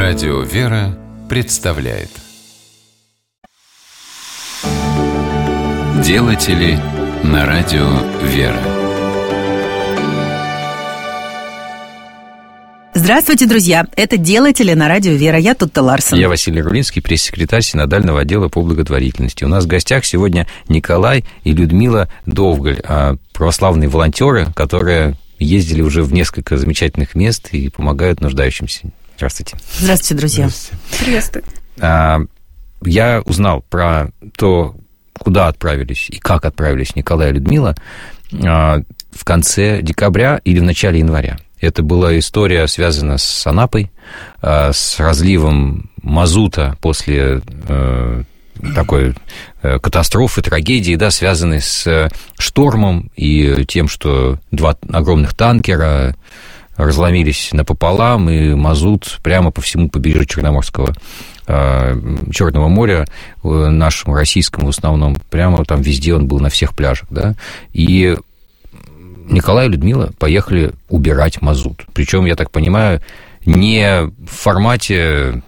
Радио «Вера» представляет Делатели на радио «Вера». Здравствуйте, друзья! Это «Делатели» на радио «Вера». Я Тутта Ларсон. Я Василий Рулинский, пресс-секретарь Синодального отдела по благотворительности. У нас в гостях сегодня Николай и Людмила Довгаль, православные волонтеры, которые ездили уже в несколько замечательных мест и помогают нуждающимся. Здравствуйте. Здравствуйте, друзья. Приветствую. Я узнал про то, куда отправились и как отправились Николай и Людмила в конце декабря или в начале января. Это была история, связанная с Анапой, с разливом мазута после такой катастрофы, трагедии, да, связанной с штормом и тем, что два огромных танкера разломились напополам, и мазут прямо по всему побережью Черного моря, нашему российскому в основном, прямо там везде он был, на всех пляжах, да, и Николай и Людмила поехали убирать мазут. Причем, я так понимаю, не в формате,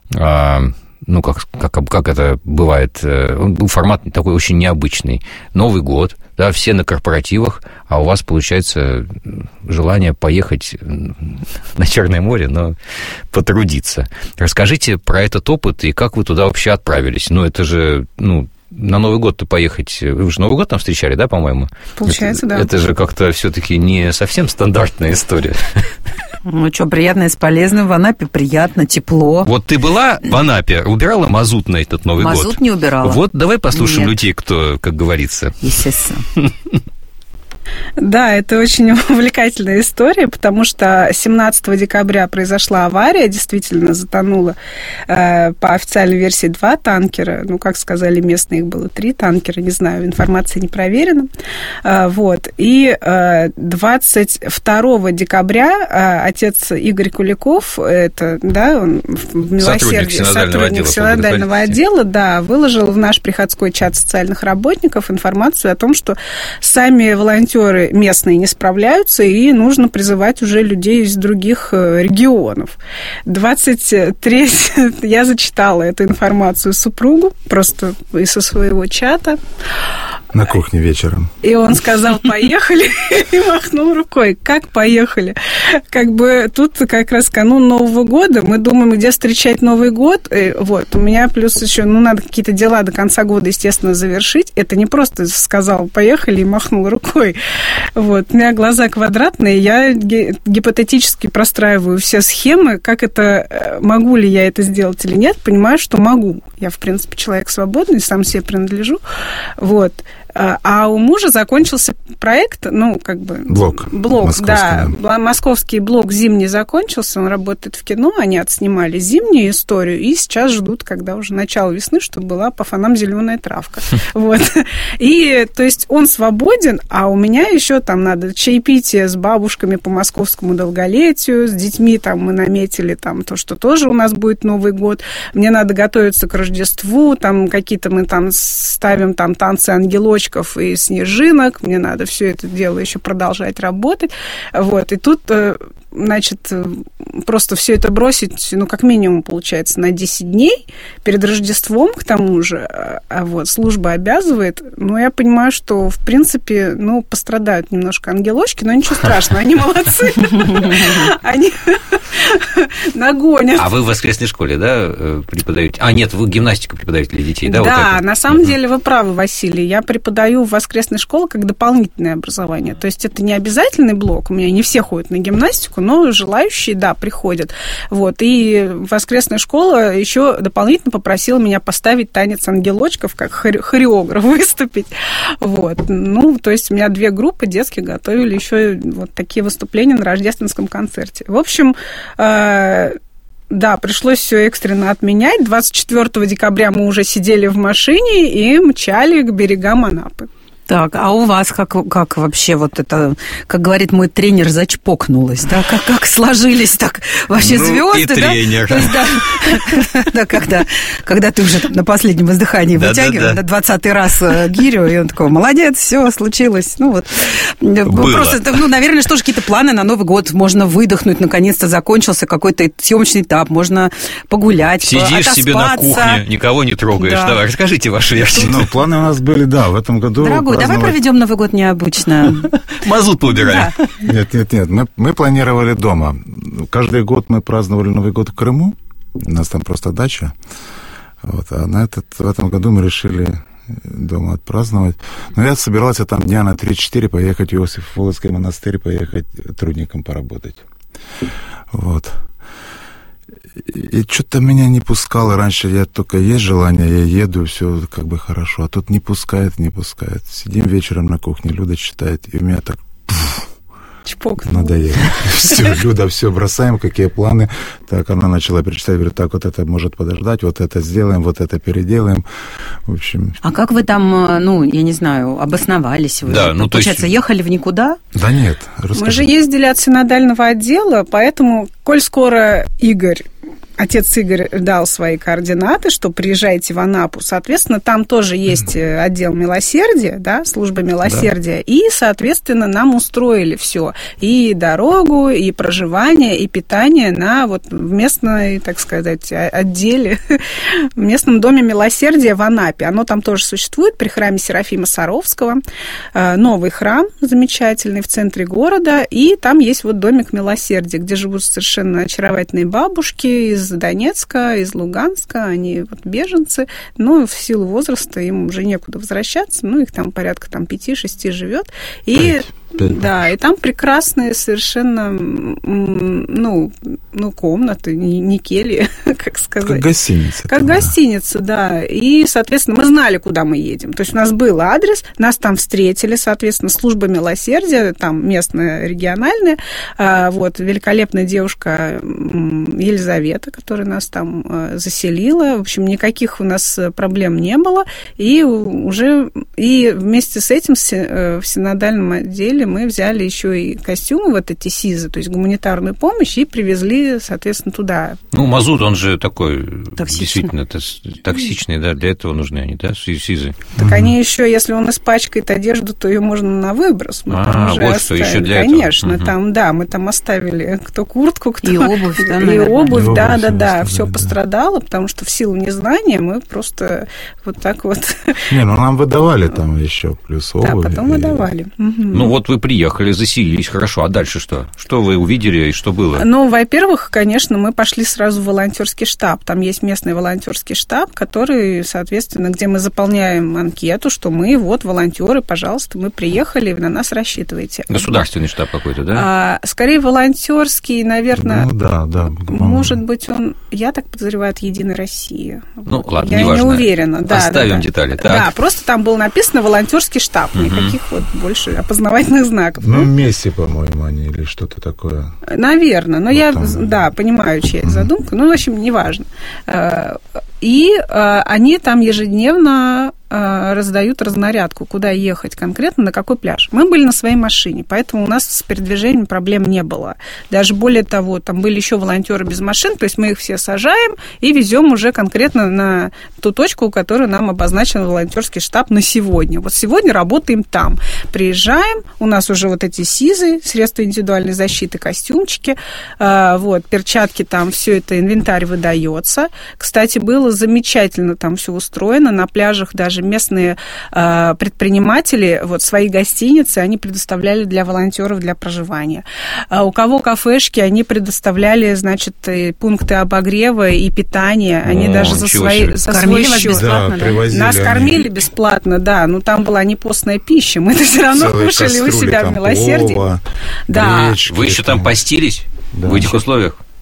как это бывает, он был формат такой очень необычный. Новый год, да, все на корпоративах, а у вас, получается, желание поехать на Черное море, но потрудиться. Расскажите про этот опыт и как вы туда вообще отправились. Это же, на Новый год-то поехать... Вы же Новый год там встречали, да, по-моему? Получается, да. Это же как-то все-таки не совсем стандартная история. Что, приятное с полезным. В Анапе приятно, тепло. Вот ты была в Анапе, убирала мазут на этот Новый год? Мазут не убирала. Вот давай послушаем людей, кто, как говорится. Естественно. Да, это очень увлекательная история, потому что 17 декабря произошла авария, действительно затонуло по официальной версии 2 танкера, как сказали местные, их было 3 танкера, не знаю, информация не проверена. И 22 декабря отец Игорь Куликов, это, да, он в Милосердии, сотрудник Синодального отдела, да, выложил в наш приходской чат социальных работников информацию о том, что сами волонтеры местные не справляются, и нужно призывать уже людей из других регионов. 23 я зачитала эту информацию супругу, просто из своего чата. На кухне вечером. И он сказал: поехали, и махнул рукой. Как поехали? Тут как раз канун Нового года, мы думаем, где встречать Новый год. У меня плюс еще, надо какие-то дела до конца года, естественно, завершить. Это не просто сказал: поехали, и махнул рукой. У меня глаза квадратные, я гипотетически простраиваю все схемы, как это, могу ли я это сделать или нет, понимаю, что могу. Я, в принципе, человек свободный, сам себе принадлежу. А у мужа закончился проект, Блок, да, московский блок зимний закончился, он работает в кино, они отснимали зимнюю историю, и сейчас ждут, когда уже начало весны, чтобы была по фонам зеленая травка. И, то есть, он свободен, а у меня еще там надо чаепитие с бабушками по московскому долголетию, с детьми там мы наметили там то, что тоже у нас будет Новый год, мне надо готовиться к Рождеству, там какие-то мы там ставим там танцы ангелочков и снежинок, мне надо все это дело еще продолжать работать, и тут, просто все это бросить, как минимум, получается, на 10 дней перед Рождеством, к тому же, служба обязывает, я понимаю, что, в принципе, пострадают немножко ангелочки, но ничего страшного, они молодцы, они нагонят. А вы в воскресной школе, да, преподаете? Нет, вы гимнастику преподаете для детей, да? Да, на самом деле вы правы, Василий, я преподаю в воскресной школе как дополнительное образование, то есть это не обязательный блок, у меня не все ходят на гимнастику, но желающие, да, приходят. И воскресная школа еще дополнительно попросила меня поставить танец ангелочков, как хореограф выступить. То есть у меня 2 группы детских готовили еще такие выступления на рождественском концерте. В общем, да, пришлось все экстренно отменять. 24 декабря мы уже сидели в машине и мчали к берегам Анапы. Так, а у вас как вообще вот это, как говорит мой тренер, зачпокнулось, да? Как сложились так вообще звезды, и тренер. Да? То есть, да, когда ты уже на последнем издыхании вытягиваешь, на 20-й раз гирю, и он такой, молодец, все случилось. Ну вот. Было. Просто, наверное, что же какие-то планы на Новый год, можно выдохнуть, наконец-то закончился какой-то съемочный этап, можно погулять, сидишь себе на кухне, никого не трогаешь. Да. Давай, расскажите ваши версии. Ну, планы у нас были, да, в этом году. Дорогой, давай проведем Новый год необычно. Мазут поубираем. Нет. Мы планировали дома. Каждый год мы праздновали Новый год в Крыму. У нас там просто дача. Вот. А в этом году мы решили дома отпраздновать. Но я собирался там дня на 3-4 поехать в Иосиф-Володский монастырь, поехать трудником поработать. Вот. И что-то меня не пускало раньше. Я только есть желание, я еду, все как бы хорошо. А тут не пускает. Сидим вечером на кухне, Люда читает, и у меня так... Чпок. Надоело. Все, Люда, все, бросаем, какие планы. Так, она начала перечислять, говорит, так, вот это может подождать, вот это сделаем, вот это переделаем. В общем... А как вы там, я не знаю, обосновались? Вы, да, получается, ехали в никуда? Да нет, расскажи. Мы же ездили от синодального отдела, поэтому, коль скоро отец Игорь дал свои координаты, что приезжайте в Анапу. Соответственно, там тоже есть отдел милосердия, да, служба милосердия. Да. И, соответственно, нам устроили все. И дорогу, и проживание, и питание в местной, так сказать, отделе, в местном доме милосердия в Анапе. Оно там тоже существует при храме Серафима Саровского. Новый храм замечательный в центре города. И там есть домик милосердия, где живут совершенно очаровательные бабушки из Донецка, из Луганска, они беженцы, но в силу возраста им уже некуда возвращаться, их там порядка 5-6 живет. И да, и там прекрасные совершенно, комнаты, не кельи, как сказать. Как гостиница. Как гостиница, да. И, соответственно, мы знали, куда мы едем. То есть у нас был адрес, нас там встретили, соответственно, служба милосердия, там местная, региональная, великолепная девушка Елизавета, которая нас там заселила. В общем, никаких у нас проблем не было. И вместе с этим в синодальном отделе мы взяли еще и костюмы, эти СИЗы, то есть гуманитарную помощь, и привезли, соответственно, туда. Мазут, он же такой действительно токсичный, да, для этого нужны они, да, СИЗы. Так они еще, если он испачкает одежду, то ее можно на выброс. Мы там уже вот что, еще для конечно, этого. Там, да, мы там оставили кто куртку, кто... И обувь, да, и обувь, да, все пострадало, потому что в силу незнания мы просто так вот... нам выдавали там еще плюс обувь. Да, потом выдавали. Вы приехали, заселились, хорошо, а дальше что? Что вы увидели и что было? Во-первых, конечно, мы пошли сразу в волонтерский штаб. Там есть местный волонтерский штаб, который, соответственно, где мы заполняем анкету, что мы волонтеры, пожалуйста, мы приехали, вы на нас рассчитываете. Государственный штаб какой-то, да? Скорее волонтерский, наверное. Да. Может быть, он, я так подозреваю, от «Единой России». Ладно, я неважно. не уверена. Да, оставим детали. Так. Да, просто там было написано волонтерский штаб, никаких больше опознавательных знаков. Месси, по-моему, они или что-то такое. Наверное, но я, понимаю, чья задумка, в общем, неважно. И они там ежедневно раздают разнарядку, куда ехать конкретно, на какой пляж. Мы были на своей машине, поэтому у нас с передвижением проблем не было. Даже более того, там были еще волонтеры без машин, то есть мы их все сажаем и везем уже конкретно на ту точку, которую нам обозначил волонтерский штаб на сегодня. Сегодня работаем там. Приезжаем, у нас уже эти СИЗы, средства индивидуальной защиты, костюмчики, перчатки, там все это, инвентарь выдается. Кстати, было замечательно там все устроено, на пляжах даже местные предприниматели свои гостиницы они предоставляли для волонтеров для проживания. У кого кафешки, они предоставляли, пункты обогрева и питания. Они даже за свой счет. Бесплатно, да? Нас кормили бесплатно, да. Но там была не постная пища. Мы все равно кушали у себя в милосердии. Да. Вы еще там постились в этих условиях?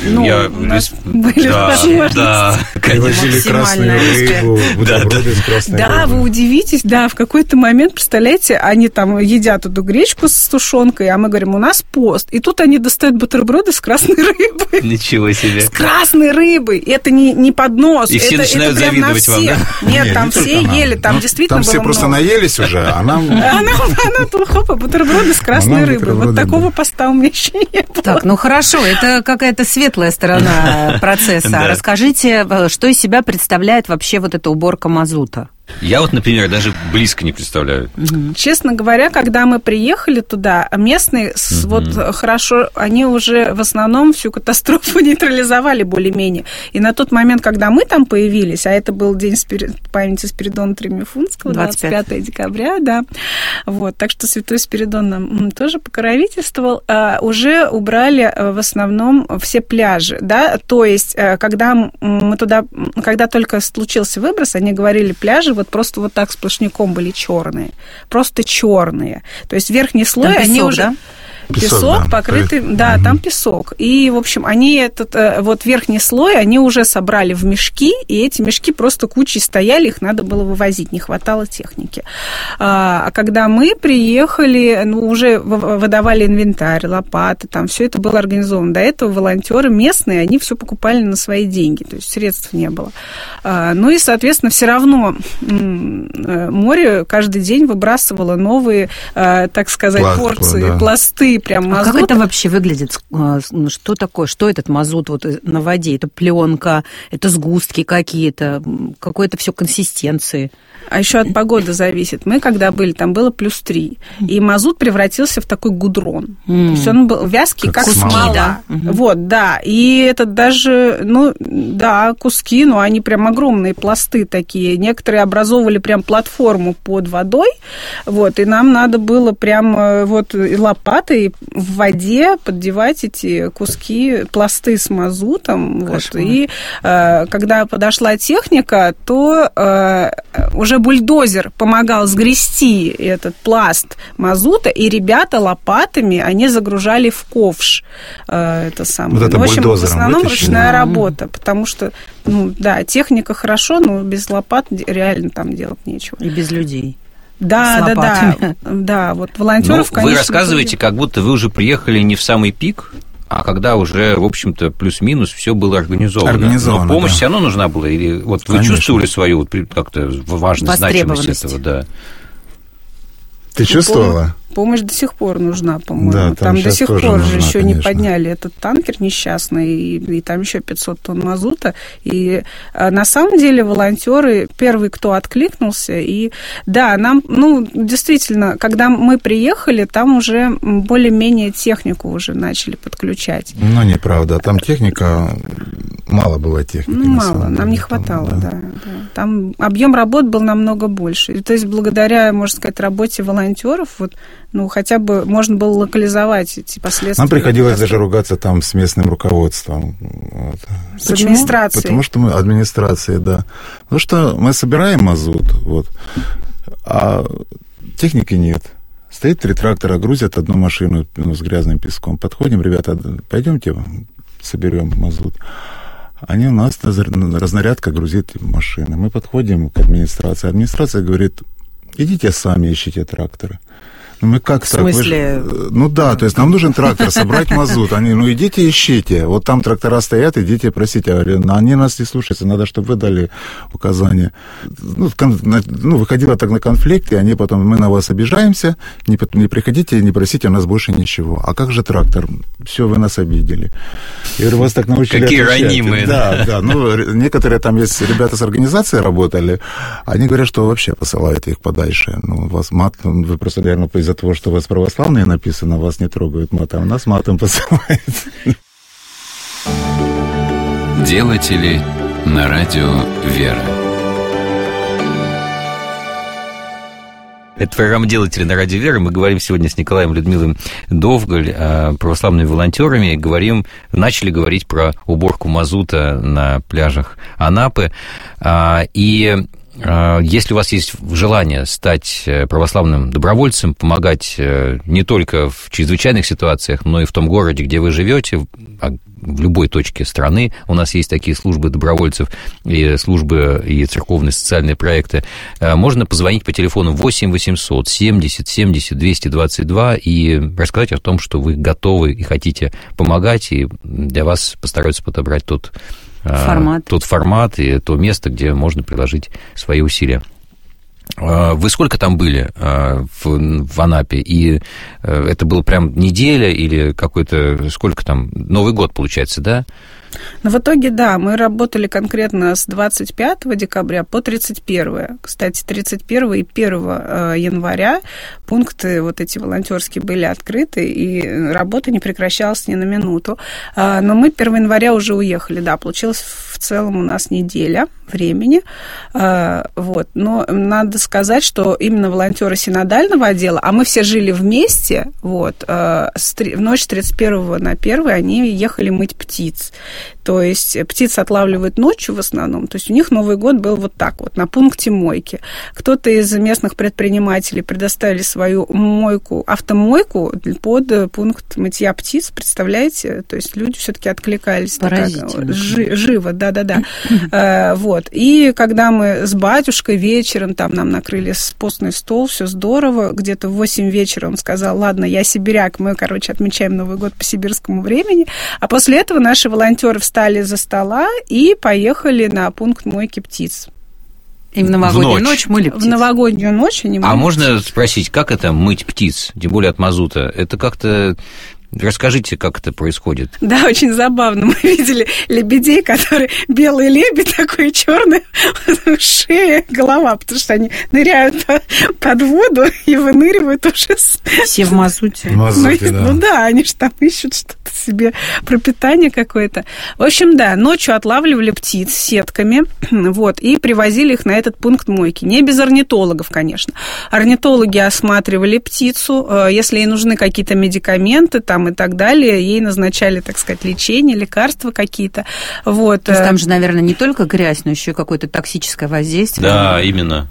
у нас были возможности. Да, привозили красную рыбу, бутерброды с красной рыбой. Да, вы удивитесь, в какой-то момент, представляете, они там едят эту гречку с тушенкой, а мы говорим, у нас пост. И тут они достают бутерброды с красной рыбой. Ничего себе. С красной рыбой. Это не поднос. И все начинают завидовать вам, да? Нет, там все ели, там действительно было много. Там все просто наелись уже, а нам... Она тут, хопа, бутерброды с красной рыбой. Вот такого поста у меня еще не было. Так, хорошо, это какая-то светлая сторона процесса. Расскажите, что из себя представляет вообще вот эта уборка мазута? Я например, даже близко не представляю. Честно говоря, когда мы приехали туда, местные хорошо, они уже в основном всю катастрофу нейтрализовали более-менее. И на тот момент, когда мы там появились, а это был день памяти Спиридона Тремифунского, 25 декабря, да, так что святой Спиридон нам тоже покровительствовал, уже убрали в основном все пляжи, да, то есть, когда мы туда, когда только случился выброс, они говорили, пляжи просто так сплошняком были черные. Просто черные. То есть верхний слой, там песок, они уже... Да? Песок покрытый, там песок. И, в общем, они этот верхний слой, они уже собрали в мешки, и эти мешки просто кучей стояли, их надо было вывозить, не хватало техники. А когда мы приехали, уже выдавали инвентарь, лопаты, там все это было организовано. До этого волонтеры местные, они все покупали на свои деньги, то есть средств не было. И, соответственно, все равно море каждый день выбрасывало новые, так сказать, порции, пласты, прям мазут. А как это вообще выглядит? Что такое? Что этот мазут на воде? Это пленка, это сгустки какие-то, какое-то все консистенции. А еще от погоды зависит. Мы, когда были, там было +3. И мазут превратился в такой гудрон. То есть он был вязкий, как смола. Да. И это даже, куски, они прям огромные пласты такие. Некоторые образовывали прям платформу под водой. И нам надо было прям лопатой в воде поддевать эти куски, пласты с мазутом. И когда подошла техника, то уже бульдозер помогал сгрести этот пласт мазута, и ребята лопатами, они загружали в ковш это самое. Это в общем, в основном вытащили. ручная работа, потому что, техника хорошо, но без лопат реально там делать нечего. И без людей. Да. Волонтеров, конечно. Вы рассказываете, как будто вы уже приехали не в самый пик, а когда уже, в общем-то, плюс-минус все было организовано. Но помощь все равно нужна была? Или вы чувствовали свою как-то важность, значимость этого? Да. Ты чувствовала? Помощь до сих пор нужна, по-моему. Да, там до сих пор же еще не конечно. подняли этот танкер несчастный, и там еще 500 тонн мазута. И на самом деле волонтеры первые, кто откликнулся. И да, нам, действительно, когда мы приехали, там уже более-менее технику уже начали подключать. Неправда. Там техника, мало было техники. Мало, нам не хватало, да. Там объем работ был намного больше. И, то есть благодаря, можно сказать, работе волонтеров, хотя бы можно было локализовать эти последствия. Нам приходилось даже ругаться там с местным руководством. С администрацией. Потому что мы... Администрацией, да. Потому что мы собираем мазут, а техники нет. Стоит 3 трактора, грузят одну машину с грязным песком. Подходим, ребята, пойдемте соберем мазут. Они у нас разнарядка грузит машины. Мы подходим к администрации. Администрация говорит, идите сами ищите тракторы. Мы как в смысле? То есть нам нужен трактор, собрать мазут. Они, идите ищите. Там трактора стоят, идите просите. Я говорю, они нас не слушаются, надо, чтобы вы дали указания. Выходило так на конфликт, и они потом, мы на вас обижаемся, не приходите, не просите у нас больше ничего. А как же трактор? Все, вы нас обидели. Я говорю, вас так научили Какие отвечать. ранимые. Да. Некоторые там есть ребята с организацией работали, они говорят, что вообще посылаете их подальше. Вас мат, вы просто, наверное, из-за того, что у вас православные написано, вас не трогают матом, а нас матом посылают. Делатели на радио «Вера». Это программа «Делатели на радио «Вера». Мы говорим сегодня с Николаем Людмилой Довгаль, православными волонтерами. Начали говорить про уборку мазута на пляжах Анапы. И если у вас есть желание стать православным добровольцем, помогать не только в чрезвычайных ситуациях, но и в том городе, где вы живете, в любой точке страны. У нас есть такие службы добровольцев, и службы, и церковные социальные проекты. Можно позвонить по телефону 8 800 70 70 222 и рассказать о том, что вы готовы и хотите помогать, и для вас постараются подобрать тот формат и то место, где можно приложить свои усилия. Вы сколько там были в Анапе? И это было прям неделя или какой-то... Сколько там? Новый год, получается, да? Ну, в итоге, да, мы работали конкретно с 25 декабря по 31. Кстати, 31 и 1 января пункты вот эти волонтерские были открыты, и работа не прекращалась ни на минуту. Но мы 1 января уже уехали, да, получилось в целом у нас неделя времени. Вот. Но надо сказать, что именно волонтеры синодального отдела, а мы все жили вместе, вот, в ночь с 31 на 1 они ехали мыть птиц. То есть птиц отлавливают ночью в основном. То есть у них Новый год был вот так вот, на пункте мойки. Кто-то из местных предпринимателей предоставили свою мойку, автомойку под пункт мытья птиц. Представляете? То есть люди все-таки откликались. Поразительно. Живо, да-да-да. Вот. И когда мы с батюшкой вечером, там нам накрыли постный стол, все здорово. Где-то в 8 вечера он сказал: ладно, я сибиряк, мы, отмечаем Новый год по сибирскому времени. А после этого наши волонтеры встали за стола и поехали на пункт мойки птиц. И в новогоднюю ночь мыли птиц. В новогоднюю ночь они мыли птиц. Можно птиц. Спросить, как это мыть птиц, тем более от мазута? Это как-то... Расскажите, как это происходит. Да, очень забавно. Мы видели лебедей, которые белый лебедь, такой черный, шея, голова, потому что они ныряют под воду и выныривают уже все в мазуте. Ну да, они же там ищут что-то себе, пропитание какое-то. В общем, да, ночью отлавливали птиц сетками, вот, и привозили их на этот пункт мойки. Не без орнитологов, конечно. Орнитологи осматривали птицу, если ей нужны какие-то медикаменты, там, и так далее, ей назначали, так сказать, лечение, лекарства какие-то. Вот. То есть там же, наверное, не только грязь, но еще и какое-то токсическое воздействие. Да, именно.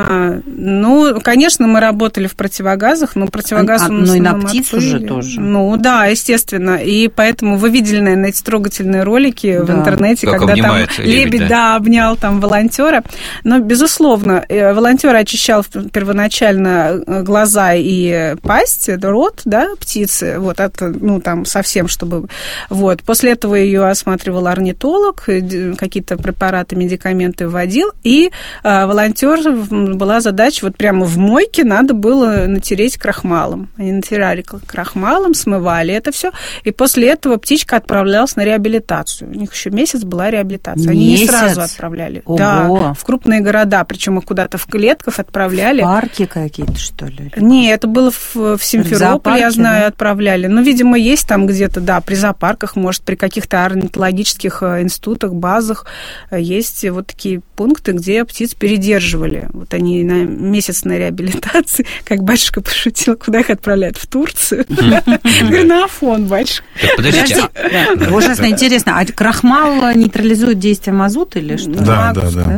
Ну, конечно, мы работали в противогазах, но противогаз у нас... Ну, и на птицу же тоже. Ну, да, естественно. И поэтому вы видели, наверное, эти трогательные ролики в интернете, как когда там лебедь обнял там волонтера. Но, безусловно, волонтер очищал первоначально глаза и пасть, рот, да, птицы, вот, это, ну, там, совсем, чтобы... Вот. После этого ее осматривал орнитолог, какие-то препараты, медикаменты вводил, и волонтер была задача, вот прямо в мойке надо было натереть крахмалом. Они натирали крахмалом, смывали это все, и после этого птичка отправлялась на реабилитацию. У них еще месяц была реабилитация. Они не сразу отправляли. Ого. Да, в крупные города, причем их куда-то в клетках отправляли. Парки какие-то, что ли? Не, это было в Симферополе, я знаю, отправляли. Ну, видимо, есть там где-то, да, при зоопарках, может, при каких-то орнитологических институтах, базах есть вот такие пункты, где птиц передерживали. Вот они на месяц на реабилитации, как батюшка пошутил, куда их отправляют? В Турцию? Говорю, на Афон, батюшка. Подождите. Ужасно интересно. А крахмал нейтрализует действие мазута или что? Да.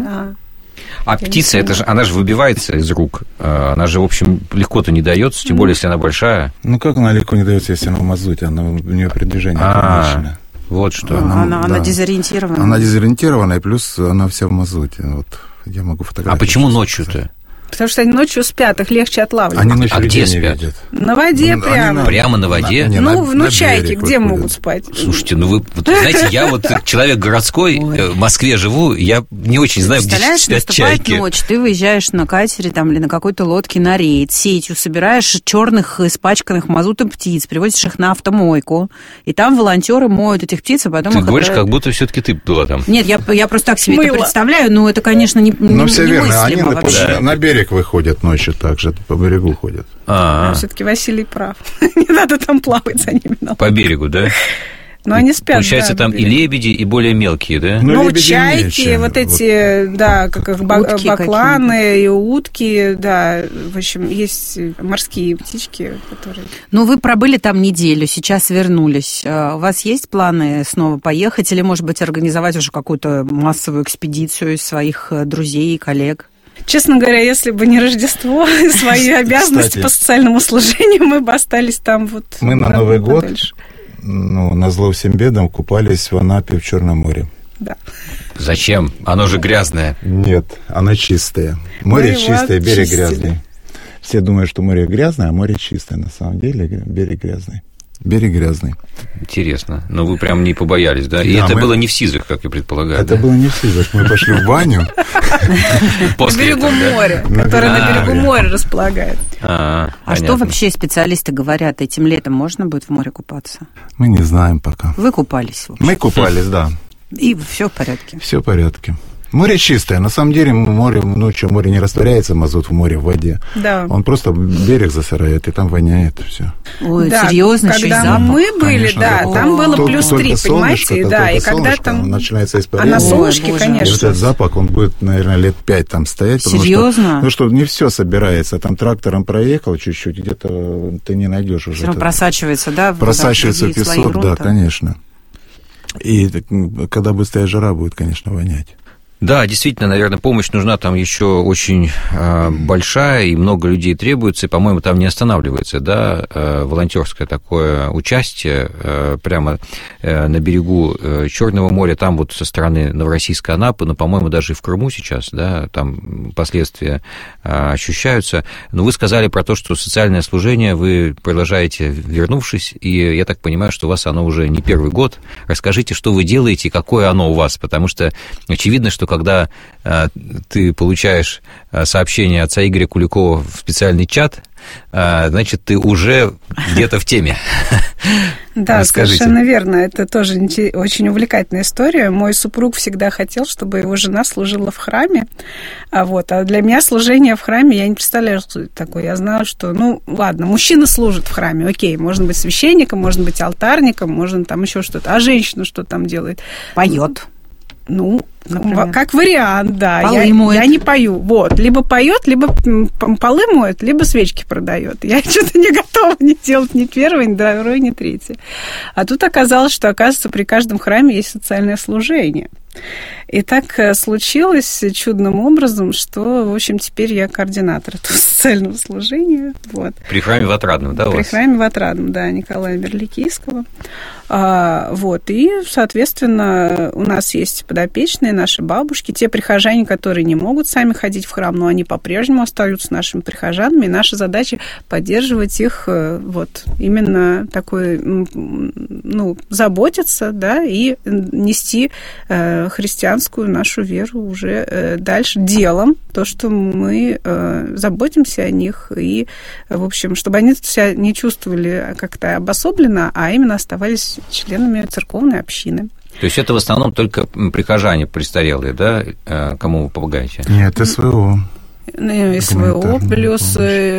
А птица, это же, она же выбивается из рук. Она же, в общем, легко-то не дается, тем более, если она большая. Ну, как она легко не дается, если она в мазуте? У нее передвижение ограничено. Вот что. Она дезориентирована. Она дезориентирована, и плюс она вся в мазуте. Вот я могу фотографировать. А почему ночью-то? Потому что они ночью спят, их легче отлавливать. Они ночью где спят? Видят. На воде прямо. Прямо на воде? Ну, чайки где могут спать? Слушайте, ну вы, знаете, я вот человек городской, в Москве живу, я не очень знаю, где спят чайки. Наступает ночь, ты выезжаешь на катере там, или на какой-то лодке на рейд, сетью собираешь черных, испачканных мазутом птиц, привозишь их на автомойку, и там волонтеры моют этих птиц, а потом ты их... говоришь, как будто все-таки ты была там. Нет, я просто так себе это представляю, но это, конечно, не Ну, все верно, они вообще. на берег выходят ночью также, по берегу ходят. Все-таки Василий прав. Не надо там плавать за ними. По берегу, да? Но они спят. Получается, там и лебеди, и более мелкие, да? Ну, чайки, вот эти, да, как бакланы и утки, да. В общем, есть морские птички, которые... Ну, вы пробыли там неделю, сейчас вернулись. У вас есть планы снова поехать или, может быть, организовать уже какую-то массовую экспедицию из своих друзей и коллег? Честно говоря, если бы не Рождество и свои обязанности по социальному служению, мы бы остались там вот. Мы на Новый год назло всем бедам купались в Анапе в Черном море. Да. Зачем? Оно же грязное. Нет, оно чистое. Море чистое, берег грязный. Все думают, что море грязное, а море чистое. На самом деле берег грязный. Берег грязный. Интересно. Но вы прям не побоялись, да? И это было не в Сизых, как я предполагаю. Это было не в Сизых. Мы пошли в баню. На берегу моря, которое на берегу моря располагается. А что вообще специалисты говорят? Этим летом можно будет в море купаться? Мы не знаем пока. Вы купались? Мы купались, да. И все в порядке? Все в порядке. Море чистое. На самом деле море не растворяется, мазут в море, в воде. Да. Он просто берег засоряет, и там воняет все. Ой, да, серьезно? Когда мы были, там было +3, понимаете? Да, и когда там начинается испарение. А на солнышке, конечно. И вот этот запах, он будет, наверное, лет 5 там стоять. Серьезно? Потому что не все собирается. Там трактором проехал чуть-чуть, где-то ты не найдешь уже. Все равно просачивается, да? Просачивается в песок, да, конечно. И когда быстрая жара будет, конечно, вонять. Да, действительно, наверное, помощь нужна там еще очень большая, и много людей требуется, и, по-моему, там не останавливается, да, волонтерское такое участие прямо на берегу Черного моря, там вот со стороны Новороссийской Анапы, но, по-моему, даже и в Крыму сейчас, да, там последствия ощущаются. Но вы сказали про то, что социальное служение вы продолжаете, вернувшись, и я так понимаю, что у вас оно уже не первый год. Расскажите, что вы делаете и какое оно у вас, потому что очевидно, что когда ты получаешь сообщение отца Игоря Куликова в специальный чат, значит, ты уже где-то в теме. Да, совершенно верно. Это тоже очень увлекательная история. Мой супруг всегда хотел, чтобы его жена служила в храме. А для меня служение в храме, я не представляю, что это такое. Я знаю, что, ладно, мужчина служит в храме, окей, можно быть священником, можно быть алтарником, можно там еще что-то. А женщина что там делает? Поет. Например? Как вариант, да. Я не пою. Либо поет, либо полы моет, либо свечки продает. Я что-то не готова не делать ни первое, ни второе, ни третье. А тут оказалось, что, оказывается, при каждом храме есть социальное служение. И так случилось чудным образом, что, в общем, теперь я координатор этого социального служения. При храме в Отрадном, да, у вас? При храме в Отрадном, да, Николая Мерликийского. И, соответственно, у нас есть подопечные, наши бабушки, те прихожане, которые не могут сами ходить в храм, но они по-прежнему остаются нашими прихожанами, и наша задача поддерживать их, именно такой, заботиться, да, и нести христианскую нашу веру уже дальше делом, то, что мы заботимся о них, и, в общем, чтобы они себя не чувствовали как-то обособленно, а именно оставались членами церковной общины. То есть это в основном только прихожане престарелые, да, кому вы помогаете? Нет, СВО. СВО, плюс,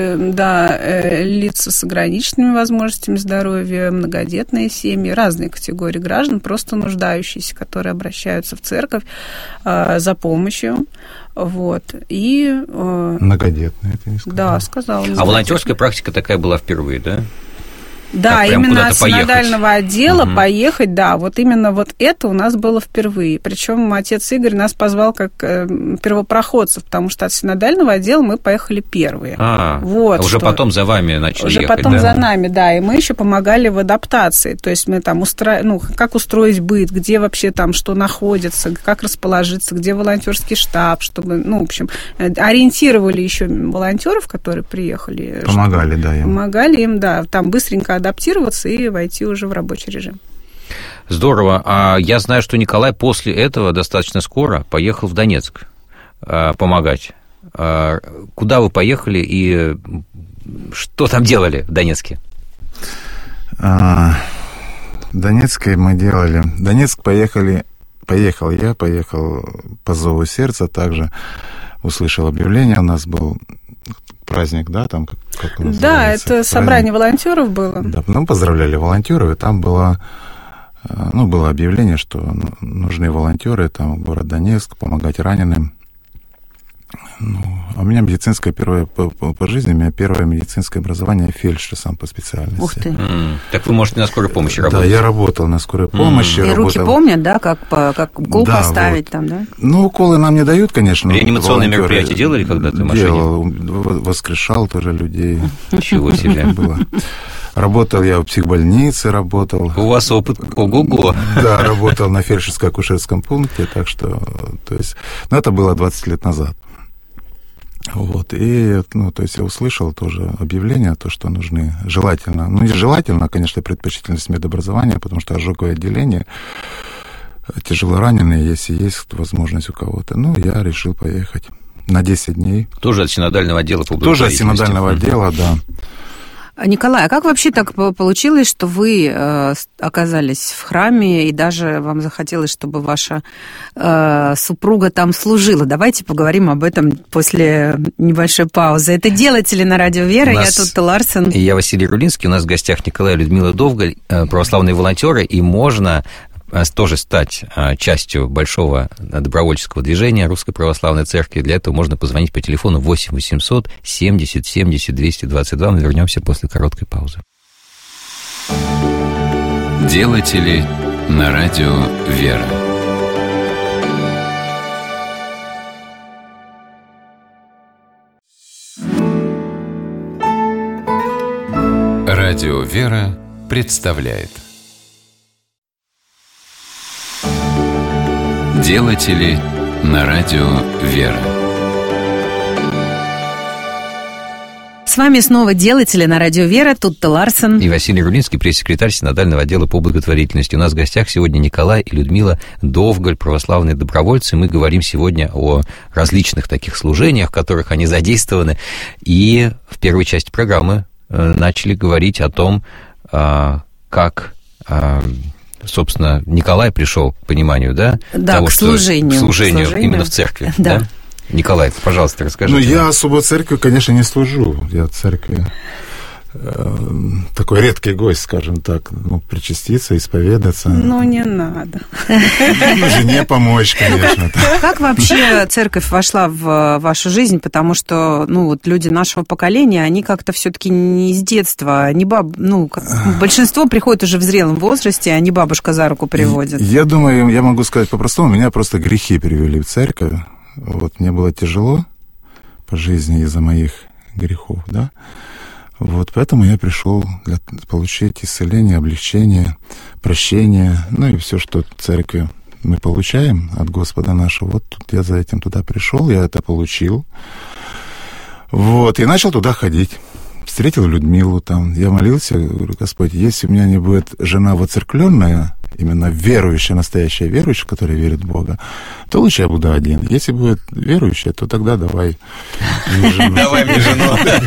лица с ограниченными возможностями здоровья, многодетные семьи, разные категории граждан, просто нуждающиеся, которые обращаются в церковь за помощью. И... Многодетные, это не сказал. Да, сказала. А волонтерская практика такая была впервые, да? Да, именно от синодального отдела поехать, да, именно это у нас было впервые. Причем отец Игорь нас позвал как первопроходцев, потому что от синодального отдела мы поехали первые. Уже потом за вами начали ехать, уже потом за нами, да, и мы еще помогали в адаптации, то есть мы там как устроить быт, где вообще там что находится, как расположиться, где волонтерский штаб, чтобы, в общем, ориентировали еще волонтеров, которые приехали. Помогали, да, им. Помогали им, да, там быстренько адаптироваться и войти уже в рабочий режим. Здорово. А я знаю, что Николай после этого достаточно скоро поехал в Донецк помогать. Куда вы поехали и что там делали в Донецке? В Донецке мы делали... В Донецк поехал по зову сердца, также услышал объявление, у нас был праздник, да, там как он называется? Да, это собрание волонтеров было. Да, поздравляли волонтеров, и там было объявление, что нужны волонтеры, там, в город Донецк, помогать раненым. А у меня медицинское по жизни, у меня первое медицинское образование фельдшер сам по специальности. Ух ты. Так вы можете на скорой помощи работать? Да, я работал на скорой помощи. И руки помнят, да, как укол поставить там, да? Уколы нам не дают, конечно. Реанимационные мероприятия делали когда-то в машине? Делал, воскрешал тоже людей. Ничего себе. Было. Работал я в психбольнице, работал. У вас опыт ого-го. Да, работал на фельдшерско-акушерском пункте, так что, то есть, ну, это было 20 лет назад. Вот, и, ну, то есть я услышал тоже объявление, то, что нужны желательно, ну, не желательно, конечно, предпочтительность медобразования, потому что ожоговое отделение, тяжелораненые, если есть возможность у кого-то. Ну, я решил поехать на 10 дней. Тоже от синодального отдела по благотворительности. Тоже от синодального отдела, да. Николай, а как вообще так получилось, что вы оказались в храме, и даже вам захотелось, чтобы ваша супруга там служила? Давайте поговорим об этом после небольшой паузы. Это «Делатели» на радио «Вера». Я Тутта Ларсен. И я Василий Рулинский. У нас в гостях Николай и Людмила Довгаль, православные волонтеры, и можно тоже стать частью большого добровольческого движения Русской Православной Церкви. Для этого можно позвонить по телефону 8 800 70 70 222. Мы вернемся после короткой паузы. Делатели на радио «Вера». Радио «Вера» представляет Делатели на радио «Вера». С вами снова «Делатели» на радио «Вера», Тутта Ларсен. И Василий Рулинский, пресс-секретарь синодального отдела по благотворительности. У нас в гостях сегодня Николай и Людмила Довгаль, православные добровольцы. Мы говорим сегодня о различных таких служениях, в которых они задействованы. И в первой части программы начали говорить о том, как... собственно, Николай пришел к пониманию, да? Да, того, к служению. К служению именно в церкви. Да. Да? Николай, пожалуйста, расскажите. Ну, я особо церкви, конечно, не служу. Я в церкви такой редкий гость, скажем так, ну, причаститься, исповедаться. Ну, не надо. Ну, жене помочь, конечно. Как вообще церковь вошла в вашу жизнь? Потому что, ну, вот люди нашего поколения, они как-то все-таки не с детства, не большинство приходит уже в зрелом возрасте, а не бабушка за руку приводит. Я думаю, я могу сказать по-простому, меня просто грехи привели в церковь. Вот, мне было тяжело по жизни из-за моих грехов, да. Вот, поэтому я пришел получить исцеление, облегчение, прощение, ну и все, что в церкви мы получаем от Господа нашего. Вот я за этим туда пришел, я это получил. Вот, и начал туда ходить. Встретил Людмилу там, я молился, говорю: Господь, если у меня не будет жена воцеркленная, именно верующая, настоящая верующая, которая верит в Бога, то лучше я буду один. Если будет верующая, то тогда давай мне жену. Давай мне жену.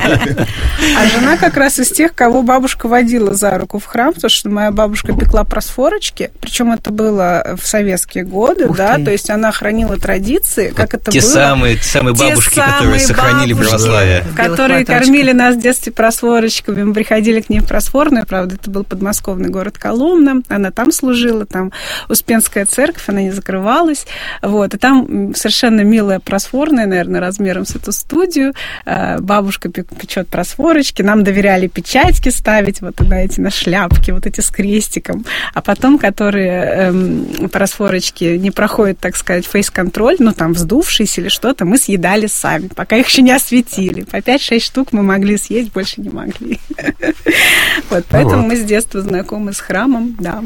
А жена как раз из тех, кого бабушка водила за руку в храм, потому что моя бабушка пекла просфорочки, причем это было в советские годы, да, то есть она хранила традиции, как это было. Те самые бабушки, которые сохранили православие. Которые кормили нас в детстве просфорочками. Мы приходили к ней в просфорную, правда, это был подмосковный город Коломна, она там служила, там Успенская церковь, она не закрывалась, вот, и там совершенно милая просфорная, наверное, размером с эту студию, бабушка печет просфорочки, нам доверяли печатьки ставить, вот, знаете, на шляпке, вот эти с крестиком, а потом, которые просфорочки не проходят, так сказать, фейс-контроль, ну, там, вздувшиеся или что-то, мы съедали сами, пока их еще не осветили, по 5-6 штук мы могли съесть, больше не могли. Вот, поэтому мы с детства знакомы с храмом, да.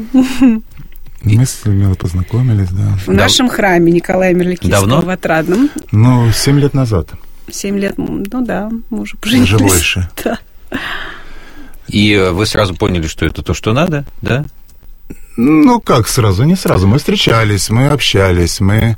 Мы с Людмилой познакомились, да. В нашем храме Николая Мерликийского в Отрадном. Ну, 7 лет назад. 7 лет, ну да, мы уже поженились. Уже больше. Да. И вы сразу поняли, что это то, что надо, да? Ну, как сразу? Не сразу. Мы встречались, мы общались, мы...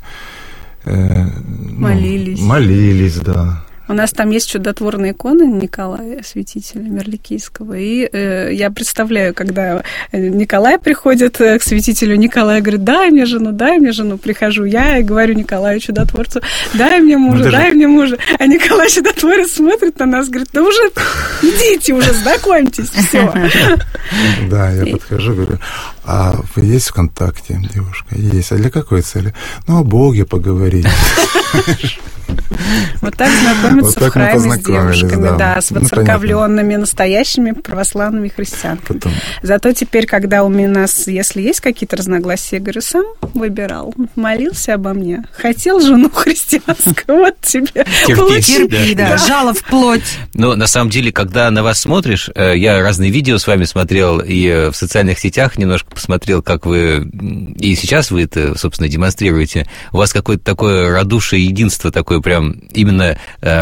молились. Молились, да. У нас там есть чудотворные иконы Николая, святителя Мерликийского. И я представляю, когда Николай приходит к святителю, Николай говорит: дай мне жену. Прихожу я и говорю Николаю чудотворцу: дай мне мужа, дай мне мужа. А Николай чудотворец смотрит на нас, говорит: да уже идите, уже знакомьтесь, все. Да, я подхожу, говорю: а вы есть ВКонтакте, девушка? Есть. А для какой цели? Ну, о Боге поговорить. Вот так знакомятся в храме с девушками, да, с воцерковленными, настоящими православными христианками. Зато теперь, когда у нас, если есть какие-то разногласия, я говорю, сам выбирал, молился обо мне, хотел жену христианскую, вот тебе. Терпи, да, жало в плоть. Но на самом деле, когда на вас смотришь, я разные видео с вами смотрел, и в социальных сетях немножко посмотрел, как вы, и сейчас вы это, собственно, демонстрируете, у вас какое-то такое радушие, единство такое прям, именно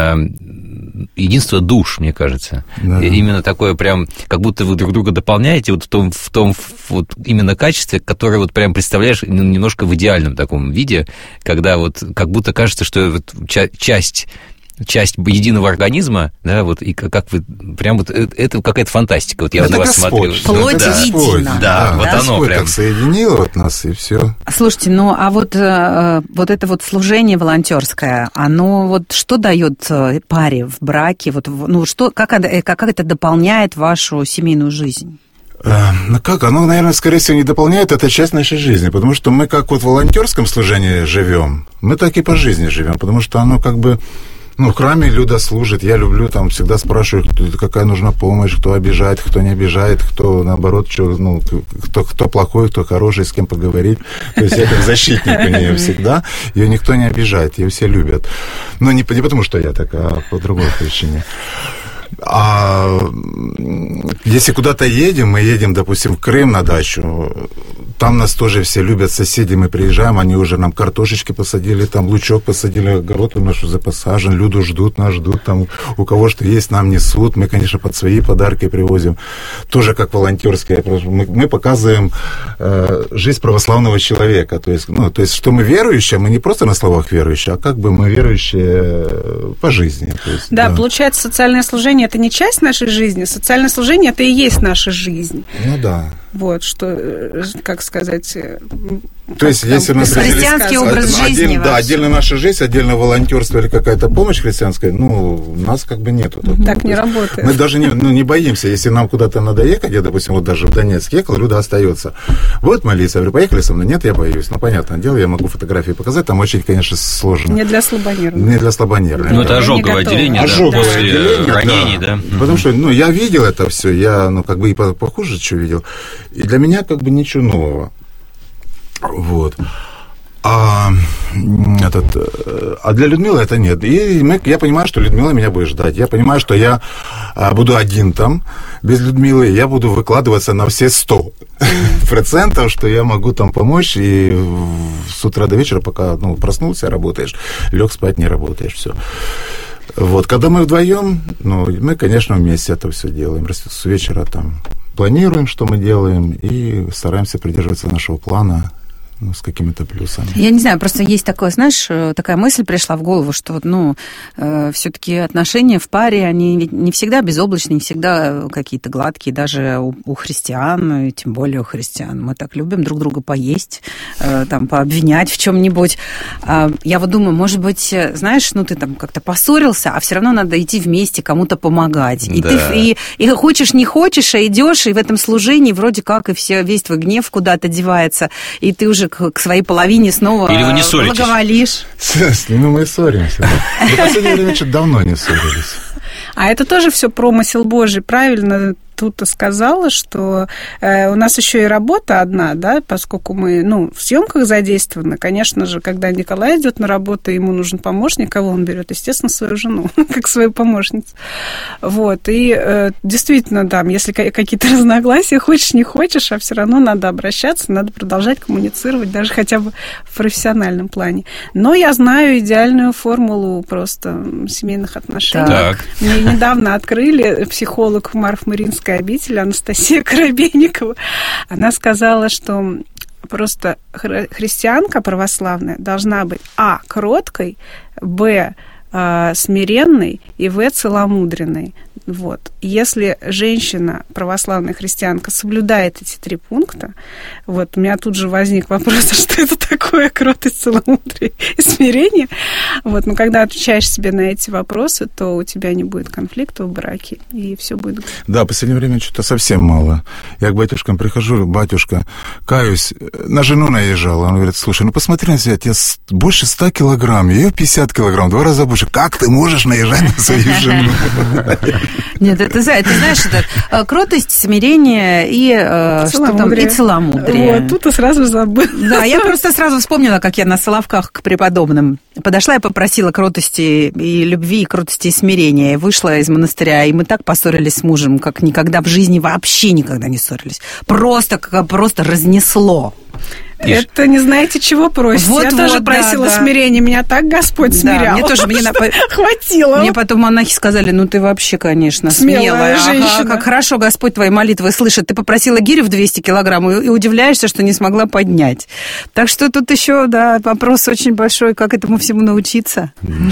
единство душ, мне кажется. Да. Именно такое прям, как будто вы друг друга дополняете вот в том вот именно качестве, которое вот прям представляешь немножко в идеальном таком виде, когда вот как будто кажется, что вот часть единого организма, да, вот, и как вы, прям вот, это какая-то фантастика, вот я на вас смотрю. Плоть едина. Да, вот оно прям. Так соединило вот нас, и все. Слушайте, ну, а вот это вот служение волонтерское, оно вот что дает паре в браке, вот, ну, что, как это дополняет вашу семейную жизнь? Ну как, оно, наверное, скорее всего, не дополняет, это часть нашей жизни, потому что мы как вот в волонтерском служении живем, мы так и по жизни живем, потому что оно как бы, ну, в храме Люда служит, я люблю, там, всегда спрашиваю, какая нужна помощь, кто обижает, кто не обижает, кто, наоборот, кто плохой, кто хороший, с кем поговорить. То есть я как защитник у нее всегда, ее никто не обижает, ее все любят. Но не потому, что я так, а по другой причине. А если куда-то едем, мы едем, допустим, в Крым на дачу, там нас тоже все любят, соседи, мы приезжаем, они уже нам картошечки посадили, там лучок посадили, огород у нас уже посажен, люди ждут, нас ждут, там у кого что есть, нам несут, мы, конечно, под свои подарки привозим, тоже как волонтерское, мы показываем жизнь православного человека, то есть, ну, то есть, что мы верующие, мы не просто на словах верующие, а как бы мы верующие по жизни. То есть, да, получается, социальное служение – это не часть нашей жизни, социальное служение – это и есть наша жизнь. Ну да. Вот, что, как сказать... То есть, если мы христианский образ жизни. Да, отдельно наша жизнь, отдельно волонтерство или какая-то помощь христианская, ну, у нас как бы нету. Так не работает. Мы даже не боимся, если нам куда-то надо ехать, я, допустим, вот даже в Донецк ехал, Люда остается. Вот молиться, я говорю, поехали со мной? Нет, я боюсь. Ну, понятное дело, я могу фотографии показать, там очень, конечно, сложно. Не для слабонервных. Не для слабонервных. Ну, это ожоговое отделение, ожоговое отделение, ранений, да. Потому что, ну, я видел это все, я, ну, как бы и похуже, что видел. И для меня как бы ничего нового. Вот. А для Людмилы это нет. И я понимаю, что Людмила меня будет ждать. Я понимаю, что я буду один там, без Людмилы. Я буду выкладываться на все 100%, что я могу там помочь. И с утра до вечера, пока проснулся, работаешь, лег спать, не работаешь, все. Вот. Когда мы вдвоем, мы, конечно, вместе это все делаем. С вечера там планируем, что мы делаем, и стараемся придерживаться нашего плана. С какими-то плюсами. Я не знаю, просто есть такое, знаешь, такая мысль пришла в голову, что все-таки отношения в паре, они не всегда безоблачные, не всегда какие-то гладкие, даже у христиан, и тем более у христиан. Мы так любим друг друга поесть, там, пообвинять в чем-нибудь. Я вот думаю, может быть, знаешь, ты там как-то поссорился, а все равно надо идти вместе, кому-то помогать. И да. ты и хочешь, не хочешь, а идешь, и в этом служении вроде как и весь твой гнев куда-то девается, и ты уже к своей половине снова или вы не ссоритесь? Благоволишь. Мы ссоримся. В последнее время что-то давно не ссорились. А это тоже все промысел Божий, правильно? Тут сказала, что у нас еще и работа одна, да, поскольку мы, в съемках задействованы. Конечно же, когда Николай идет на работу, ему нужен помощник, кого он берет? Естественно, свою жену, как свою помощницу. Вот, и действительно, да, если какие-то разногласия, хочешь, не хочешь, а все равно надо обращаться, надо продолжать коммуницировать, даже хотя бы в профессиональном плане. Но я знаю идеальную формулу просто семейных отношений. Так. Мне недавно открыли психолог Марф-Маринской обители Анастасия Коробейникова. Она сказала, что просто христианка православная должна быть кроткой, смиренный и В целомудренный. Вот. Если женщина, православная христианка, соблюдает эти 3 пункта, вот, у меня тут же возник вопрос, что это такое кротость, целомудрие и смирение. Вот, но когда отвечаешь себе на эти вопросы, то у тебя не будет конфликта в браке, и все будет. Да, в последнее время что-то совсем мало. Я к батюшкам прихожу, батюшка, каюсь, на жену наезжал. Он говорит, слушай, ну посмотри на себя, тебе больше 100 килограмм, ее 50 килограмм, 2 раза больше. Как ты можешь наезжать на свою жену? Нет, ты знаешь, это кротость, смирение и целомудрие. Вот, тут и сразу забыл. Да, я просто сразу вспомнила, как я на Соловках к преподобным подошла и попросила кротости и любви, и кротости и смирения. И вышла из монастыря, и мы так поссорились с мужем, как никогда в жизни, вообще никогда не ссорились. Просто разнесло. Это не знаете, чего просите. Я тоже просила смирения. Меня так Господь смирял. Мне тоже хватило. Мне потом монахи сказали, ну ты вообще, конечно, смелая женщина. Ага, как хорошо Господь твои молитвы слышит. Ты попросила гирю в 200 килограмм и удивляешься, что не смогла поднять. Так что тут еще, вопрос очень большой, как этому всему научиться.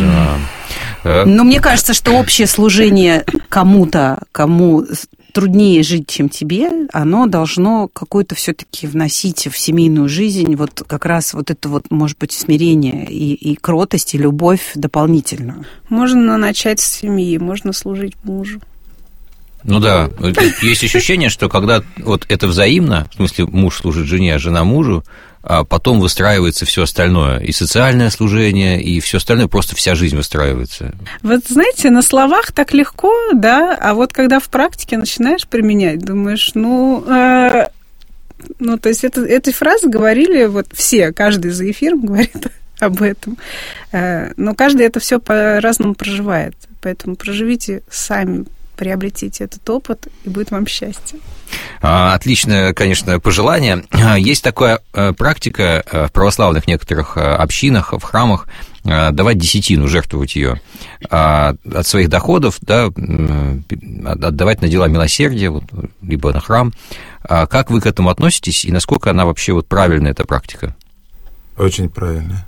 Да. Но мне кажется, что общее служение кому-то, кому труднее жить, чем тебе, оно должно какое-то все-таки вносить в семейную жизнь вот как раз вот это вот, может быть, смирение и кротость, и любовь дополнительно. Можно начать с семьи, можно служить мужу. Ну да, есть ощущение, что когда вот это взаимно, в смысле муж служит жене, а жена мужу, а потом выстраивается все остальное, и социальное служение, и все остальное, просто вся жизнь выстраивается. Вот знаете, на словах так легко, да, а вот когда в практике начинаешь применять, думаешь, то есть эти фразы говорили вот все, каждый за эфиром говорит об этом, но каждый это все по-разному проживает, поэтому проживите сами, приобретите этот опыт, и будет вам счастье. Отличное, конечно, пожелание. Есть такая практика в православных некоторых общинах, в храмах, давать десятину, жертвовать ее от своих доходов, отдавать на дела милосердия, либо на храм. Как вы к этому относитесь, и насколько она вообще правильная, эта практика? Очень правильная.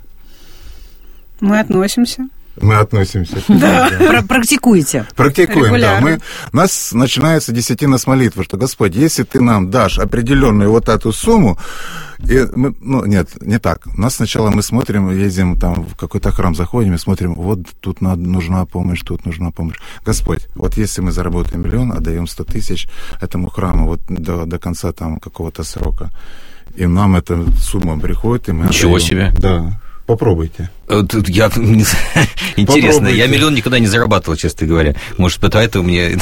Мы относимся. Да. Практикуете. Практикуем, да. У нас начинается десятина с молитвы, что, Господь, если ты нам дашь определенную вот эту сумму, нет, не так. У нас сначала мы смотрим, ездим там в какой-то храм, заходим и смотрим, вот тут нужна помощь, тут нужна помощь. Господь, вот если мы заработаем 1 миллион, отдаем 100 тысяч этому храму вот до конца там какого-то срока, и нам эта сумма приходит, и мы Ничего отдаем. себе. Да. Попробуйте. Интересно, я 1 миллион никогда не зарабатывал, честно говоря. Может, поэтому мне...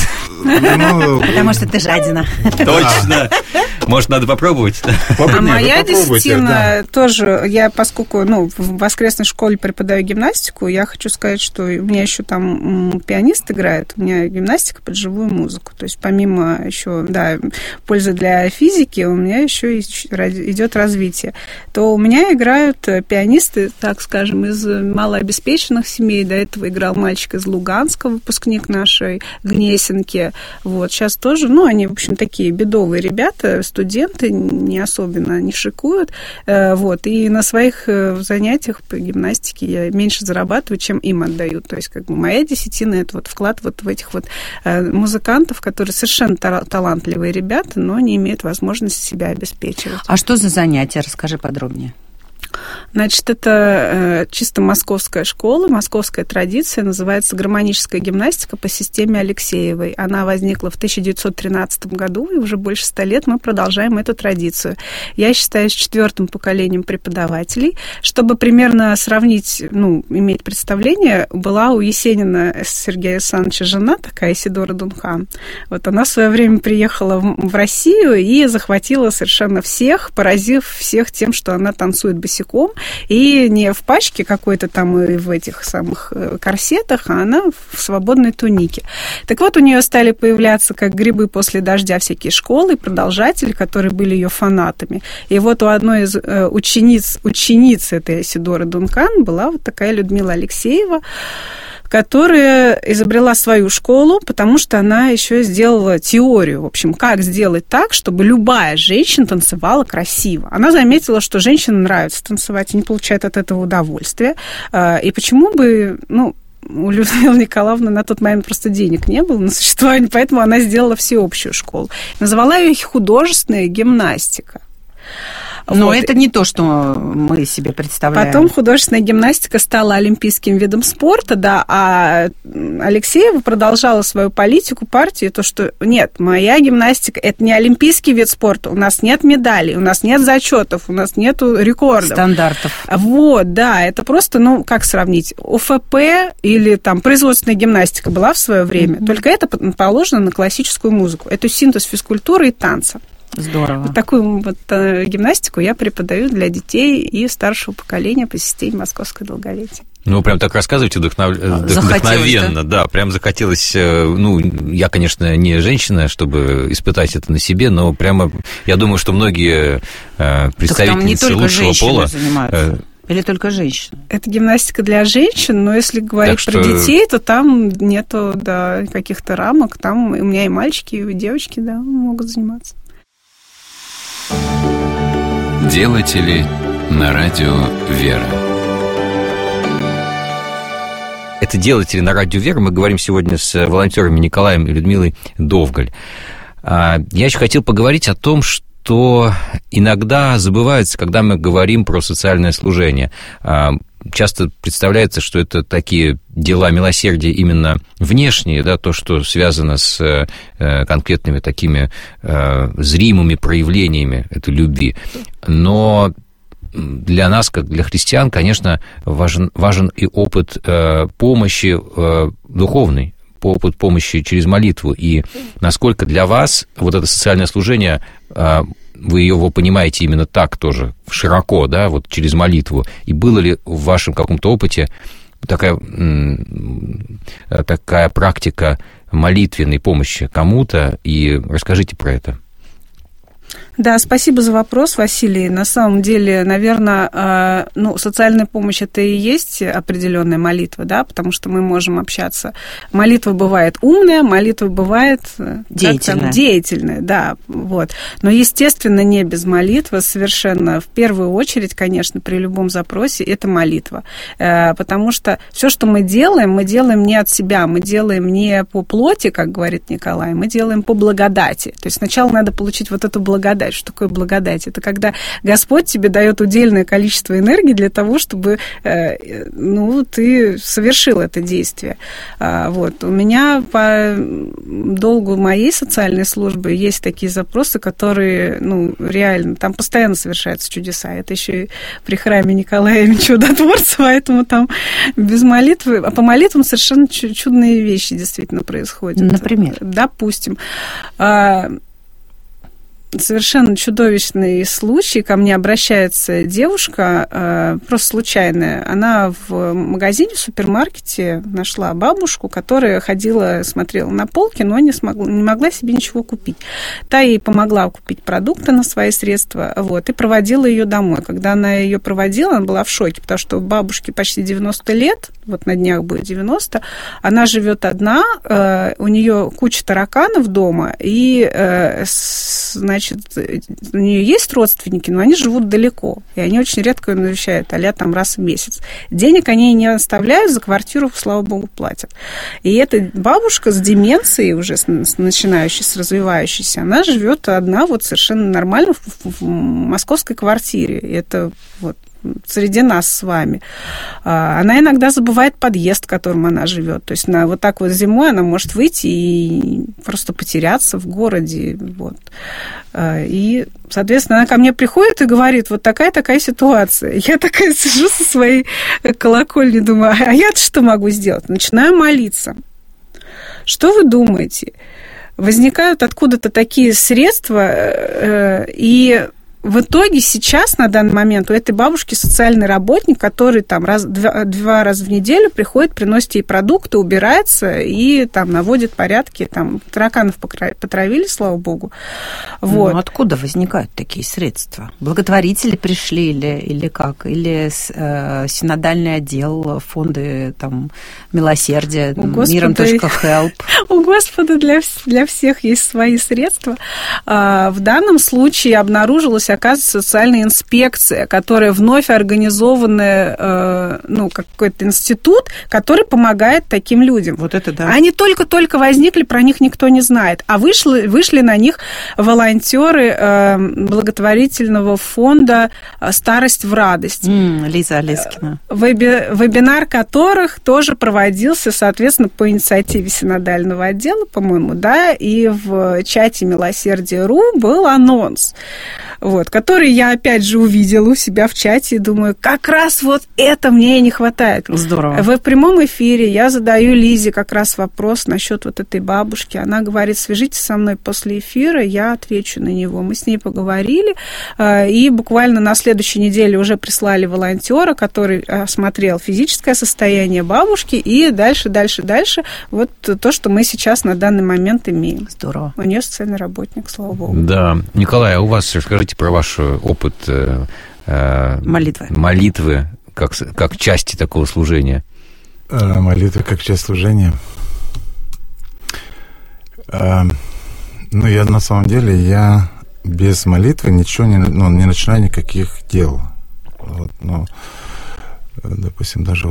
Потому что ты жадина. Точно. Может, надо попробовать? А моя десятина тоже, поскольку в воскресной школе преподаю гимнастику, я хочу сказать, что у меня еще там пианист играет, у меня гимнастика под живую музыку. То есть помимо еще, пользы для физики, у меня еще идет развитие. То у меня играют пианисты, так скажем, из малообеспеченных семей. До этого играл мальчик из Луганска, выпускник нашей Гнесинки. Вот. Сейчас тоже, они, в общем, такие бедовые ребята, студенты, не особенно не шикуют. Вот. И на своих занятиях по гимнастике я меньше зарабатываю, чем им отдаю. То есть, моя десятина – это вклад в этих музыкантов, которые совершенно талантливые ребята, но не имеют возможности себя обеспечивать. А что за занятия? Расскажи подробнее. Значит, это чисто московская школа, московская традиция, называется гармоническая гимнастика по системе Алексеевой. Она возникла в 1913 году, и уже больше 100 лет мы продолжаем эту традицию. Я считаюсь 4-м поколением преподавателей. Чтобы примерно сравнить, иметь представление, была у Есенина Сергея Александровича жена, такая Исидора Дунхан. Вот она в свое время приехала в Россию и захватила совершенно всех, поразив всех тем, что она танцует босиком, и не в пачке какой-то там и в этих самых корсетах, а она в свободной тунике. Так вот, у нее стали появляться, как грибы после дождя, всякие школы, продолжатели, которые были ее фанатами. И вот у одной из учениц этой Исидоры Дункан была вот такая Людмила Алексеева, которая изобрела свою школу, потому что она еще сделала теорию, в общем, как сделать так, чтобы любая женщина танцевала красиво. Она заметила, что женщинам нравится танцевать, они получают от этого удовольствие. И почему бы, у Людмилы Николаевны на тот момент просто денег не было на существование, поэтому она сделала всеобщую школу. Назвала ее художественная гимнастика. Но вот. это не то, что мы себе представляем. Потом художественная гимнастика стала олимпийским видом спорта, да, а Алексеева продолжала свою политику, партию, то, что нет, моя гимнастика – это не олимпийский вид спорта, у нас нет медалей, у нас нет зачетов, у нас нет рекордов. Стандартов. Вот, да, это просто, ну, как сравнить, ОФП или там производственная гимнастика была в свое время, только это положено на классическую музыку. Это синтез физкультуры и танца. Здорово. Вот такую вот гимнастику я преподаю для детей и старшего поколения по системе Московское долголетие. Ну, прям так рассказываете вдохновенно, да, прям захотелось, ну, я, конечно, не женщина, чтобы испытать это на себе, но прямо, я думаю, что многие представительницы лучшего пола... Или только женщины? Это гимнастика для женщин, но если говорить про детей, то там нету, да, каких-то рамок, там у меня и мальчики, и девочки, да, могут заниматься. Делатели на радио «Вера». Это «Делатели на радио «Вера». Мы говорим сегодня с волонтерами Николаем и Людмилой Довгаль. Я еще хотел поговорить о том, что иногда забывается, когда мы говорим про социальное служение. Часто представляется, что это такие дела милосердия именно внешние, да, то, что связано с конкретными такими зримыми проявлениями этой любви. Но для нас, как для христиан, конечно, важен и опыт помощи духовной, опыт помощи через молитву. И насколько для вас вот это социальное служение, вы его понимаете именно так тоже, широко, да, вот через молитву. И было ли в вашем каком-то опыте такая практика молитвенной помощи кому-то? И расскажите про это. Да, спасибо за вопрос, Василий. На самом деле, наверное, социальная помощь – это и есть определенная молитва, да, потому что мы можем общаться. Молитва бывает умная, молитва бывает деятельная, да, вот. Но, естественно, не без молитвы, совершенно. В первую очередь, конечно, при любом запросе это молитва, потому что все, что мы делаем не от себя, мы делаем не по плоти, как говорит Николай, мы делаем по благодати. То есть сначала надо получить вот эту благодать. Что такое благодать? Это когда Господь тебе дает удельное количество энергии для того, чтобы ты совершил это действие. Вот. У меня по долгу моей социальной службы есть такие запросы, которые, реально, там постоянно совершаются чудеса. Это еще и при храме Николая Чудотворца, поэтому там без молитвы, а по молитвам совершенно чудные вещи действительно происходят. Например? Допустим. Совершенно чудовищный случай. Ко мне обращается девушка, просто случайная. Она в магазине, в супермаркете нашла бабушку, которая ходила, смотрела на полки, но не могла себе ничего купить. Та ей помогла купить продукты на свои средства, вот, и проводила ее домой. Когда она ее проводила, она была в шоке, потому что бабушке почти 90 лет, вот на днях будет 90, она живет одна, у нее куча тараканов дома, и, значит, у нее есть родственники, но они живут далеко, и они очень редко ее навещают, а-ля там раз в месяц. Денег они не оставляют, за квартиру, слава богу, платят. И эта бабушка с деменцией уже, начинающей, с развивающейся, она живет одна вот совершенно нормально в московской квартире. Это вот среди нас с вами. Она иногда забывает подъезд, в котором она живет. То есть вот так вот зимой она может выйти и просто потеряться в городе. Вот. И, соответственно, она ко мне приходит и говорит, вот такая ситуация. Я такая сижу со своей колокольни, думаю, а я-то что могу сделать? Начинаю молиться. Что вы думаете? Возникают откуда-то такие средства, и в итоге сейчас, на данный момент, у этой бабушки социальный работник, который там два раза в неделю приходит, приносит ей продукты, убирается и там наводит порядки. Там тараканов потравили, слава богу. Вот. Ну, откуда возникают такие средства? Благотворители пришли или как? Или синодальный отдел, фонды там, милосердия, миром.help? У Господа для всех есть свои средства. В данном случае обнаружилась оказывается, социальная инспекция, которая вновь организованная, какой-то институт, который помогает таким людям. Вот это да. Они только-только возникли, про них никто не знает. А вышли на них волонтеры благотворительного фонда «Старость в радость». Лиза Олескина. Вебинар которых тоже проводился, соответственно, по инициативе синодального отдела, по-моему, да, и в чате «Милосердие.ру» был анонс, который я, опять же, увидела у себя в чате и думаю, как раз вот это мне и не хватает. Здорово. В прямом эфире я задаю Лизе как раз вопрос насчет вот этой бабушки. Она говорит, свяжитесь со мной после эфира, я отвечу на него. Мы с ней поговорили, и буквально на следующей неделе уже прислали волонтера, который осмотрел физическое состояние бабушки, и дальше вот то, что мы сейчас на данный момент имеем. Здорово. У нее социальный работник, слава богу. Да. Николай, а у вас, расскажите про ваш опыт молитвы как части такого служения. Молитва как часть служения. Я на самом деле, без молитвы ничего не начинаю никаких дел. Допустим, даже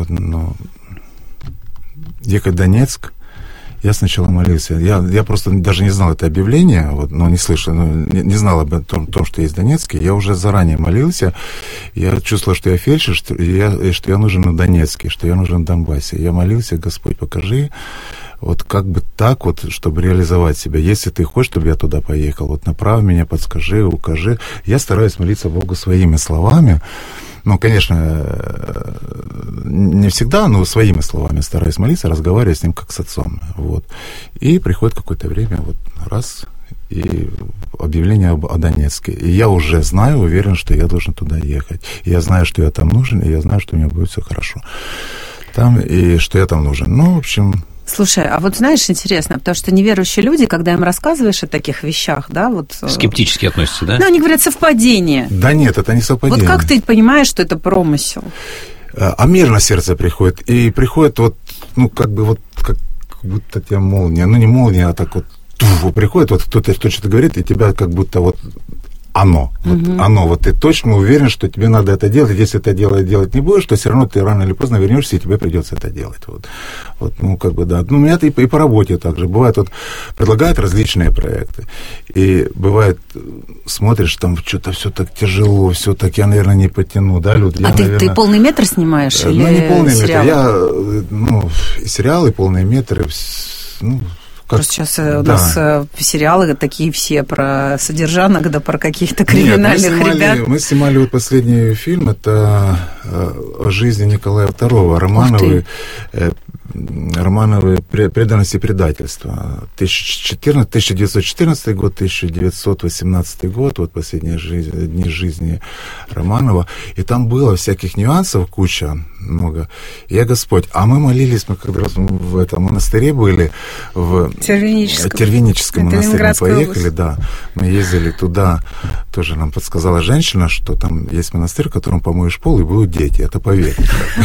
ехать в Донецк, я сначала молился. Я просто даже не знал это объявление, не слышал, не знал об том, что есть в Донецке. Я уже заранее молился. Я чувствовал, что я фельдшер, что я нужен в Донецке, что я нужен в Донбассе. Я молился, Господь, покажи, как бы так, чтобы реализовать себя. Если ты хочешь, чтобы я туда поехал, направь меня, подскажи, укажи. Я стараюсь молиться Богу своими словами. Конечно, не всегда, но своими словами стараюсь молиться, разговаривать с ним как с отцом. И приходит какое-то время, и объявление о Донецке. И я уже знаю, уверен, что я должен туда ехать. И я знаю, что я там нужен, и я знаю, что у меня будет все хорошо там, и что я там нужен. В общем... Слушай, а знаешь, интересно, потому что неверующие люди, когда им рассказываешь о таких вещах, да, скептически относятся, да? Они говорят, совпадение. Да нет, это не совпадение. Как ты понимаешь, что это промысел? А мир на сердце приходит, и приходит как будто тебя молния, не молния, а так приходит, кто-то что-то говорит, и тебя как будто оно. Ты точно уверен, что тебе надо это делать. Если это делать не будешь, то все равно ты рано или поздно вернешься, и тебе придется это делать. Да. У меня и по работе также. Бывает, предлагают различные проекты. И бывает, смотришь, там что-то все так тяжело, все так, я, наверное, не потяну, да, люди. Ты полный метр снимаешь? Или не полный сериалы? метр. И сериалы, полные метры, Просто сейчас у нас сериалы такие все про содержанок, да про каких-то криминальных ребят. Мы снимали последний фильм, это о жизни Николая II, Романовы «Преданность и предательство». 1914 год, 1918 год, последние дни жизни Романова. И там было всяких нюансов куча, много. Я, Господь, а мы молились, мы когда в этом монастыре были, в Тервеническом монастыре мы поехали, да. Мы ездили туда, тоже нам подсказала женщина, что там есть монастырь, в котором помоешь пол, и будут дети. Это поверьте.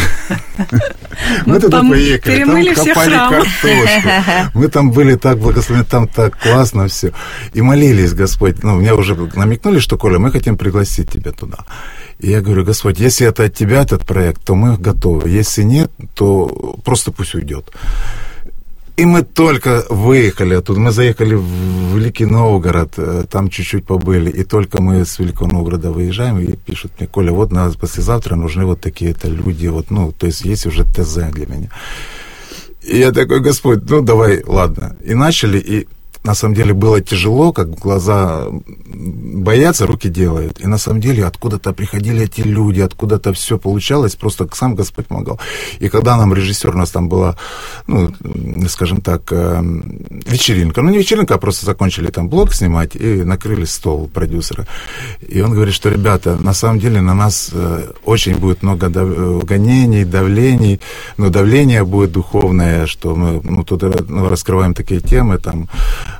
Мы туда поехали. Там копали картошку. Мы там были так благословенны, там так классно все. И молились, Господь. Мне уже намекнули, что, Коля, мы хотим пригласить тебя туда. И я говорю, Господь, если это от тебя, этот проект, то мы готовы. Если нет, то просто пусть уйдет. И мы только выехали оттуда, мы заехали в Великий Новгород, там чуть-чуть побыли, и только мы с Великого Новгорода выезжаем, и пишут мне, Коля, нас послезавтра нужны такие-то люди, то есть есть уже ТЗ для меня. И я такой, Господь, давай, ладно. И начали, и на самом деле было тяжело, как глаза боятся, руки делают. И на самом деле откуда-то приходили эти люди, откуда-то все получалось, просто сам Господь помогал. И когда нам режиссер, у нас там была, скажем так, вечеринка. Не вечеринка, а просто закончили там блок снимать и накрыли стол продюсера. И он говорит, что, ребята, на самом деле на нас очень будет много гонений, давлений, но давление будет духовное, что мы тут раскрываем такие темы, там,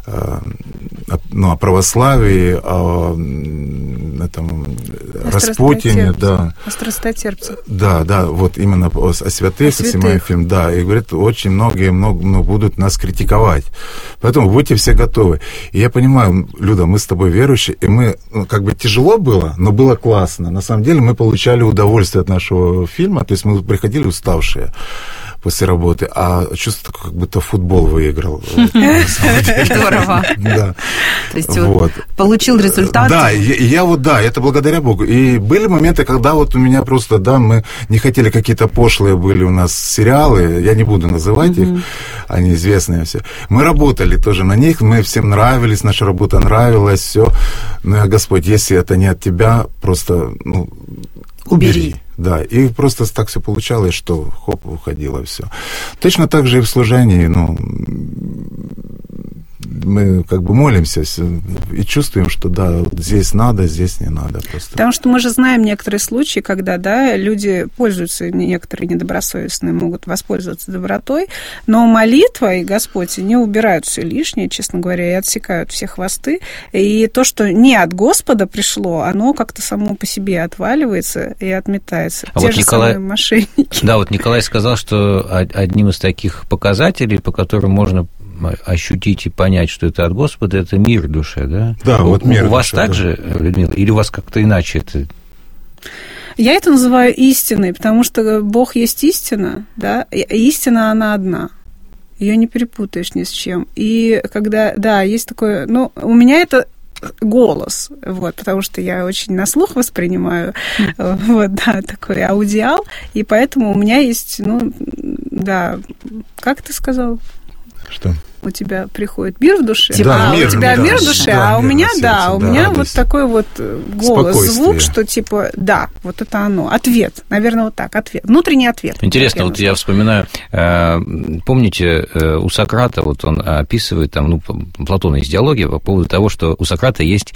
о православии, о этом Распутине, да. О страстотерпцах. Да, вот именно о святых, снимаю фильм, да, и говорит, очень многие будут нас критиковать. Поэтому будьте все готовы. И я понимаю, Люда, мы с тобой верующие, и мы, как бы тяжело было, но было классно. На самом деле мы получали удовольствие от нашего фильма, то есть мы приходили уставшие после работы, а чувство такое, как будто футбол выиграл. Здорово. Да. То есть вот получил результат. Да, это благодаря Богу. И были моменты, когда вот у меня просто, мы не хотели, какие-то пошлые были у нас сериалы, я не буду называть их, они известные все. Мы работали тоже на них, мы всем нравились, наша работа нравилась, все. Но, Господь, если это не от Тебя, просто, убери. Да, и просто так все получалось, что уходило все. Точно так же и в служении, мы как бы молимся и чувствуем, что здесь надо, здесь не надо просто. Потому что мы же знаем некоторые случаи, когда, люди пользуются, некоторые недобросовестные могут воспользоваться добротой, но молитва и Господь, они убирают все лишнее, честно говоря, и отсекают все хвосты, и то, что не от Господа пришло, оно как-то само по себе отваливается и отметается. А те вот же самые мошенники. Да, вот Николай сказал, что одним из таких показателей, по которым можно ощутить и понять, что это от Господа, это мир в душе, да? Да, вот мир в душе. У вас так же, Людмила, или у вас как-то иначе это? Я это называю истиной, потому что Бог есть истина, да, и истина, она одна. Ее не перепутаешь ни с чем. И когда, есть такое, у меня это голос, потому что я очень на слух воспринимаю, такой аудиал, и поэтому у меня есть, как ты сказал? Что? У тебя приходит мир в душе, мир, у тебя мир в душе, а у меня, у меня вот такой вот голос, звук, что типа, вот это оно, ответ, наверное, вот так, ответ, внутренний ответ. Интересно, вот я вспоминаю, помните, у Сократа, вот он описывает, там, Платона есть диалоги по поводу того, что у Сократа есть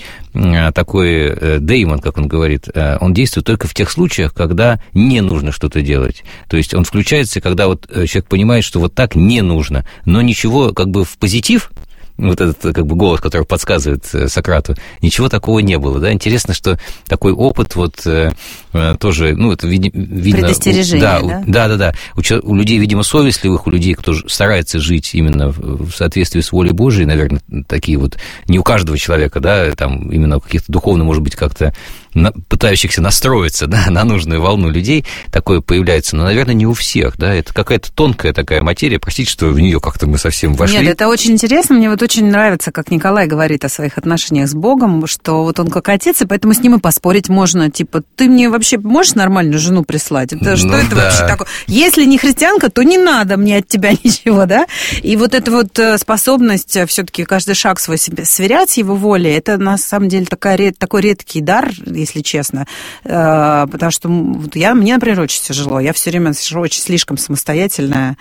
такой деймон, как он говорит, он действует только в тех случаях, когда не нужно что-то делать, то есть он включается, когда вот человек понимает, что вот так не нужно, но ничего как бы в позитив, вот этот как бы голос, который подсказывает Сократу, ничего такого не было, да? Интересно, что такой опыт вот тоже, это видно... Предостережение, да? У людей, видимо, совестливых, у людей, кто старается жить именно в соответствии с волей Божией, наверное, такие вот, не у каждого человека, да, там именно у каких-то духовно, может быть, как-то пытающихся настроиться, на нужную волну людей, такое появляется, но, наверное, не у всех, да, это какая-то тонкая такая материя, простите, что в нее как-то мы совсем вошли. Нет, это очень интересно, мне вот очень нравится, как Николай говорит о своих отношениях с Богом, что вот он как отец, и поэтому с ним и поспорить можно, типа, ты мне вообще можешь нормальную жену прислать? Что это вообще такое? Если не христианка, то не надо мне от тебя ничего, да? И вот эта вот способность все-таки каждый шаг свой сверять с его волей, это на самом деле такой редкий дар, если честно, потому что мне, например, очень тяжело. Я все время очень слишком самостоятельная,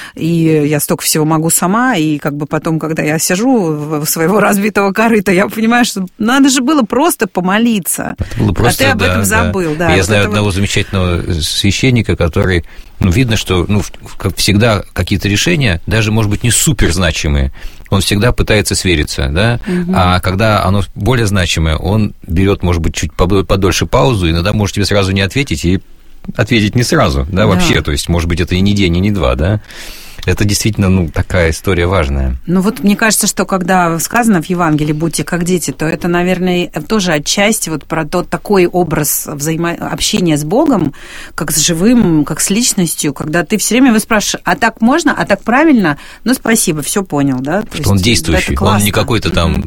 и я столько всего могу сама, и как бы потом, когда я сижу у своего разбитого корыта, я понимаю, что надо же было просто помолиться. Это было просто, ты об этом забыл. Да. Я знаю одного замечательного священника, который, видно, что, как всегда, какие-то решения, даже, может быть, не суперзначимые, он всегда пытается свериться, да, а когда оно более значимое, он берет, может быть, чуть подольше паузу, иногда может тебе сразу не ответить и ответить не сразу, да, вообще, то есть, может быть, это и не день, и не два, да. Это действительно, такая история важная. Вот мне кажется, что когда сказано в Евангелии «будьте как дети», то это, наверное, тоже отчасти вот про такой образ общения с Богом, как с живым, как с личностью, когда ты все время спрашиваешь, а так можно, а так правильно? Спасибо, все понял, да? Что он действующий, он не какой-то там,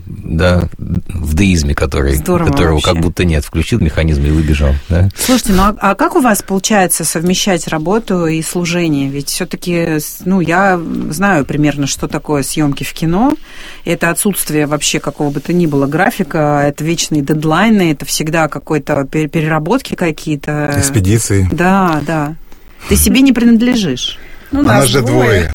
в деизме, которого как будто нет, включил механизм и выбежал, да? Слушайте, а как у вас получается совмещать работу и служение? Ведь все-таки, я знаю примерно, что такое съемки в кино. Это отсутствие вообще какого бы то ни было графика, это вечные дедлайны, это всегда какой-то переработки какие-то. Экспедиции. Да. Ты себе не принадлежишь. Нас же двое.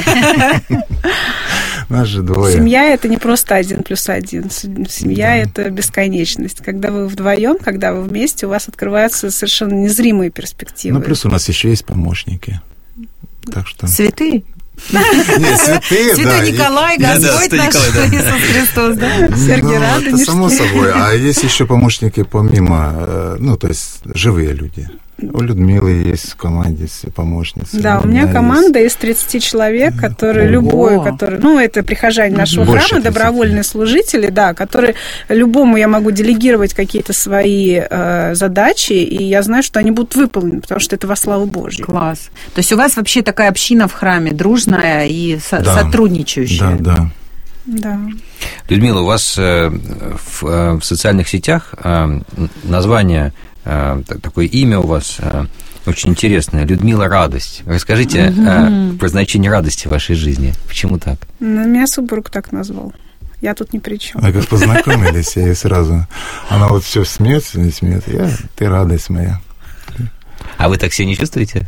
Нас же двое. Семья – это не просто 1+1. Семья – это бесконечность. Когда вы вдвоем, когда вы вместе, у вас открываются совершенно незримые перспективы. Плюс у нас еще есть помощники. Так что... Святые? Нет, святые, да. Святой Николай, Господь наш Иисус Христос, да? Сергий Радонежский. Это само собой. А есть еще помощники помимо, то есть живые люди. У Людмилы есть в команде помощницы. Да, у меня команда из 30 человек, которые это прихожане нашего храма, добровольные служители, да, которые любому я могу делегировать какие-то свои задачи, и я знаю, что они будут выполнены, потому что это во славу Божью. Класс. То есть у вас вообще такая община в храме дружная и сотрудничающая. Да. Людмила, у вас в социальных сетях название, такое имя у вас очень интересное, Людмила Радость. Расскажите про значение радости в вашей жизни. Почему так? Меня супруг так назвал. Я тут ни при чем. Мы как познакомились, я ей сразу... Она вот все смеется, не смеется. Ты радость моя. А вы так себя не чувствуете?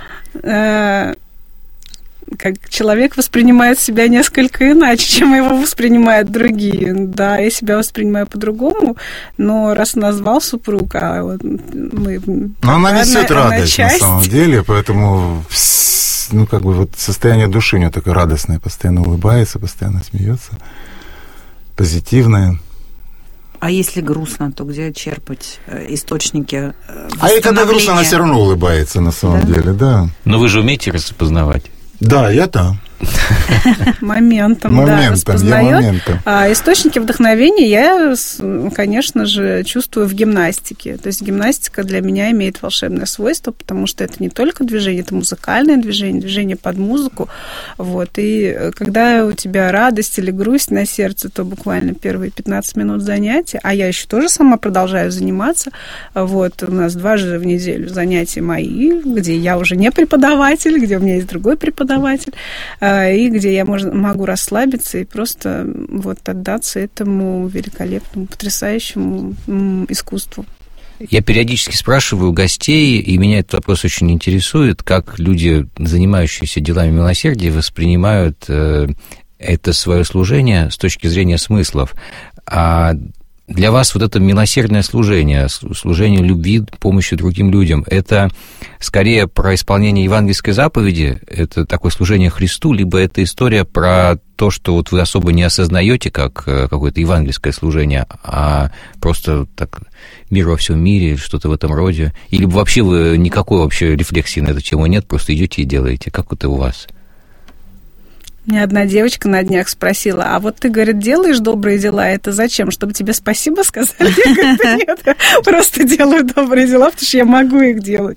Как человек воспринимает себя несколько иначе, чем его воспринимают другие. Да, я себя воспринимаю по-другому, но раз назвал супруг, мы... Но она несет радость на самом деле, поэтому состояние души у нее такое радостное, постоянно улыбается, постоянно смеется, позитивное. А если грустно, то где черпать источники восстановления? А и когда грустно, она все равно улыбается на самом деле, да. Но вы же умеете распознавать. Да, я там. Моментом, распознает. А источники вдохновения я, конечно же, чувствую в гимнастике. То есть гимнастика для меня имеет волшебное свойство, потому что это не только движение, это музыкальное движение под музыку. И когда у тебя радость или грусть на сердце, то буквально первые 15 минут занятия, а я еще тоже сама продолжаю заниматься. У нас 2 раза в неделю занятия мои, где я уже не преподаватель, где у меня есть другой преподаватель, и где я могу расслабиться и просто отдаться этому великолепному, потрясающему искусству. Я периодически спрашиваю у гостей, и меня этот вопрос очень интересует, как люди, занимающиеся делами милосердия, воспринимают это свое служение с точки зрения смыслов. А для вас это милосердное служение любви, помощи другим людям, это скорее про исполнение евангельской заповеди, это такое служение Христу, либо это история про то, что вы особо не осознаете как какое-то евангельское служение, а просто так мир во всем мире, что-то в этом роде, или вообще вы никакой вообще рефлексии на эту тему нет, просто идете и делаете. Как это у вас? Меня одна девочка на днях спросила, а ты, говорит, делаешь добрые дела, это зачем? Чтобы тебе спасибо сказали? Я говорю, да нет, я просто делаю добрые дела, потому что я могу их делать.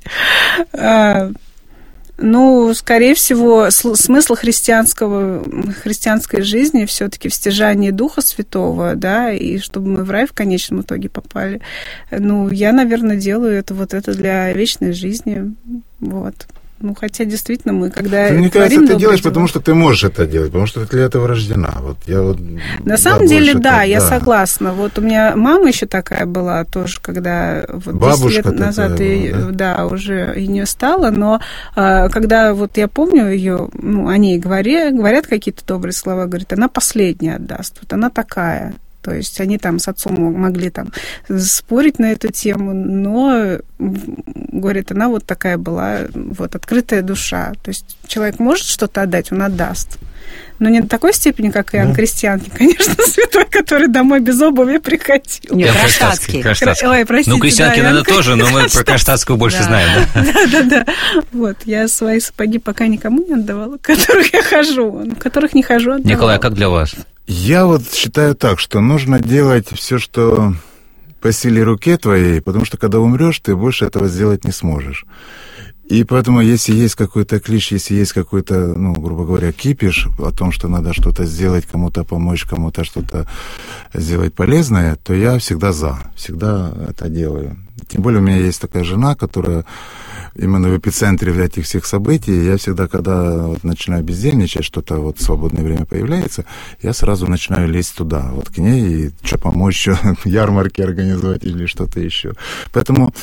Скорее всего, смысл христианской жизни все-таки в стяжании Духа Святого, да, и чтобы мы в рай в конечном итоге попали. Я, наверное, делаю это для вечной жизни, хотя действительно мы, когда мне кажется, ты делаешь, потому что ты можешь это делать, потому что ты для этого рождена. На самом деле, я согласна. У меня мама еще такая была тоже, когда 10 лет назад уже и не стала, но когда я помню ее, о ней говорят какие-то добрые слова, говорит, она последняя отдаст, она такая. То есть они с отцом могли спорить на эту тему, но, говорит, она такая была, открытая душа. То есть человек может что-то отдать, он отдаст. Но не до такой степени, как Иоанн Крестьянкин, конечно, святой, который домой без обуви приходил. Нет, Кронштадтский. Ой, простите. Крестьянкин это тоже, но мы про Кронштадтского больше знаем. Да. Я свои сапоги пока никому не отдавала, в которых я хожу, в которых не хожу, отдавала. Николай, а как для вас? Я считаю так, что нужно делать все, что по силе руке твоей, потому что когда умрешь, ты больше этого сделать не сможешь. И поэтому, если есть какой-то клич, если есть какой-то, грубо говоря, кипиш о том, что надо что-то сделать, кому-то помочь, кому-то что-то сделать полезное, то я всегда всегда это делаю. Тем более у меня есть такая жена, которая именно в эпицентре этих всех событий. Я всегда, когда начинаю бездельничать, что-то в свободное время появляется, я сразу начинаю лезть туда, к ней, и что помочь, что ярмарки организовать или что-то еще. Поэтому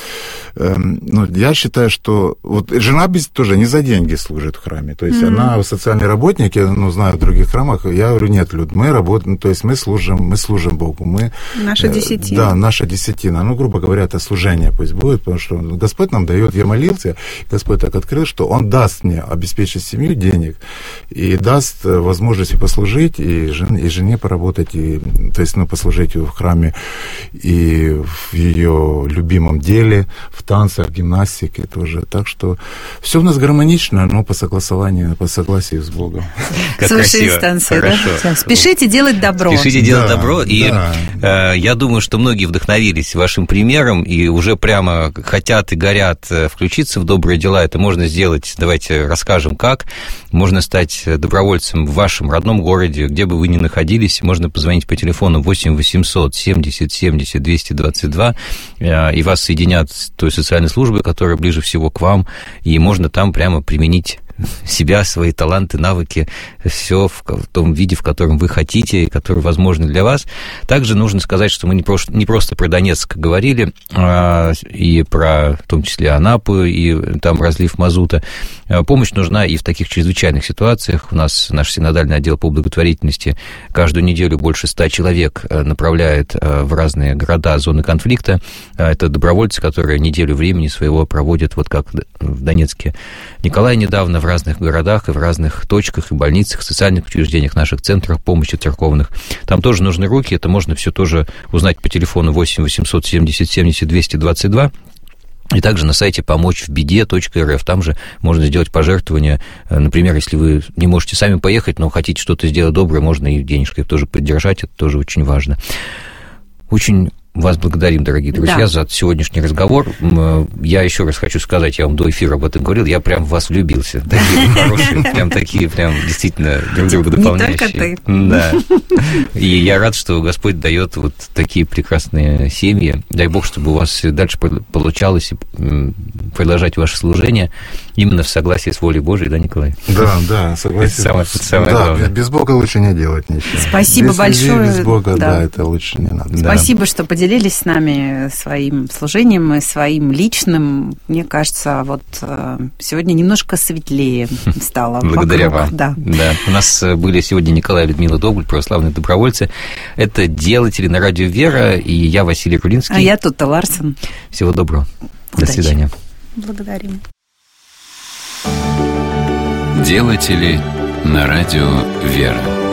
я считаю, что вот жена тоже не за деньги служит в храме. То есть она социальный работник, я знаю в других храмах, я говорю, нет, Люд, мы работаем, то есть мы служим Богу. Наша десятина. Да, наша десятина. Грубо говоря, это служение пусть будет, потому что Господь нам дает, я молился, Господь так открыл, что Он даст мне обеспечить семью денег и даст возможность послужить, и жене поработать, то есть послужить в храме и в ее любимом деле, в танцах, в гимнастике тоже. Так что все у нас гармонично, но по согласию с Богом. Слушай, станция, да? Спешите делать добро. Спешите делать добро, и я думаю, что многие вдохновились вашим примером и уже прямо хотят и горят включиться в добрые дела. Это можно сделать, давайте расскажем, как. Можно стать добровольцем в вашем родном городе, где бы вы ни находились. Можно позвонить по телефону 8 800 70 70 222, и вас соединят с той социальной службой, которая ближе всего к вам, и можно там прямо применить себя, свои таланты, навыки, все в том виде, в котором вы хотите, который возможно для вас. Также нужно сказать, что мы не просто про Донецк говорили, и про, в том числе, Анапу, и там разлив мазута. Помощь нужна и в таких чрезвычайных ситуациях. У нас наш синодальный отдел по благотворительности каждую неделю больше 100 человек направляет в разные города, зоны конфликта. Это добровольцы, которые неделю времени своего проводят, вот как в Донецке Николай недавно, в разных городах и в разных точках и больницах, социальных учреждениях, наших центрах помощи церковных. Там тоже нужны руки, это можно все тоже узнать по телефону 8 800 70 70 222. И также на сайте помочьвбеде.рф, там же можно сделать пожертвование. Например, если вы не можете сами поехать, но хотите что-то сделать доброе, можно и денежкой тоже поддержать, это тоже очень важно. Очень вас благодарим, дорогие друзья, за сегодняшний разговор. Я еще раз хочу сказать, я вам до эфира об этом говорил, я прям в вас влюбился. Такие хорошие, прям такие, прям действительно друг друга дополняющие. Не только ты. Да. И я рад, что Господь дает вот такие прекрасные семьи. Дай Бог, чтобы у вас дальше получалось продолжать ваше служение именно в согласии с волей Божией, да, Николай? Да, согласен. Это самое главное. Без Бога лучше не делать ничего. Спасибо большое. Без Бога, да, это лучше не надо. Спасибо, что поделились с нами своим служением и своим личным. Мне кажется, вот сегодня немножко светлее стало. Благодаря вам. Да. У нас были сегодня Николай и Людмила Догль, православные добровольцы. Это делатели на радио «Вера», и я, Василий Рулинский. А я Тутта Ларсен. Всего доброго. Удачи. До свидания. Благодарим. Делатели на радио «Вера».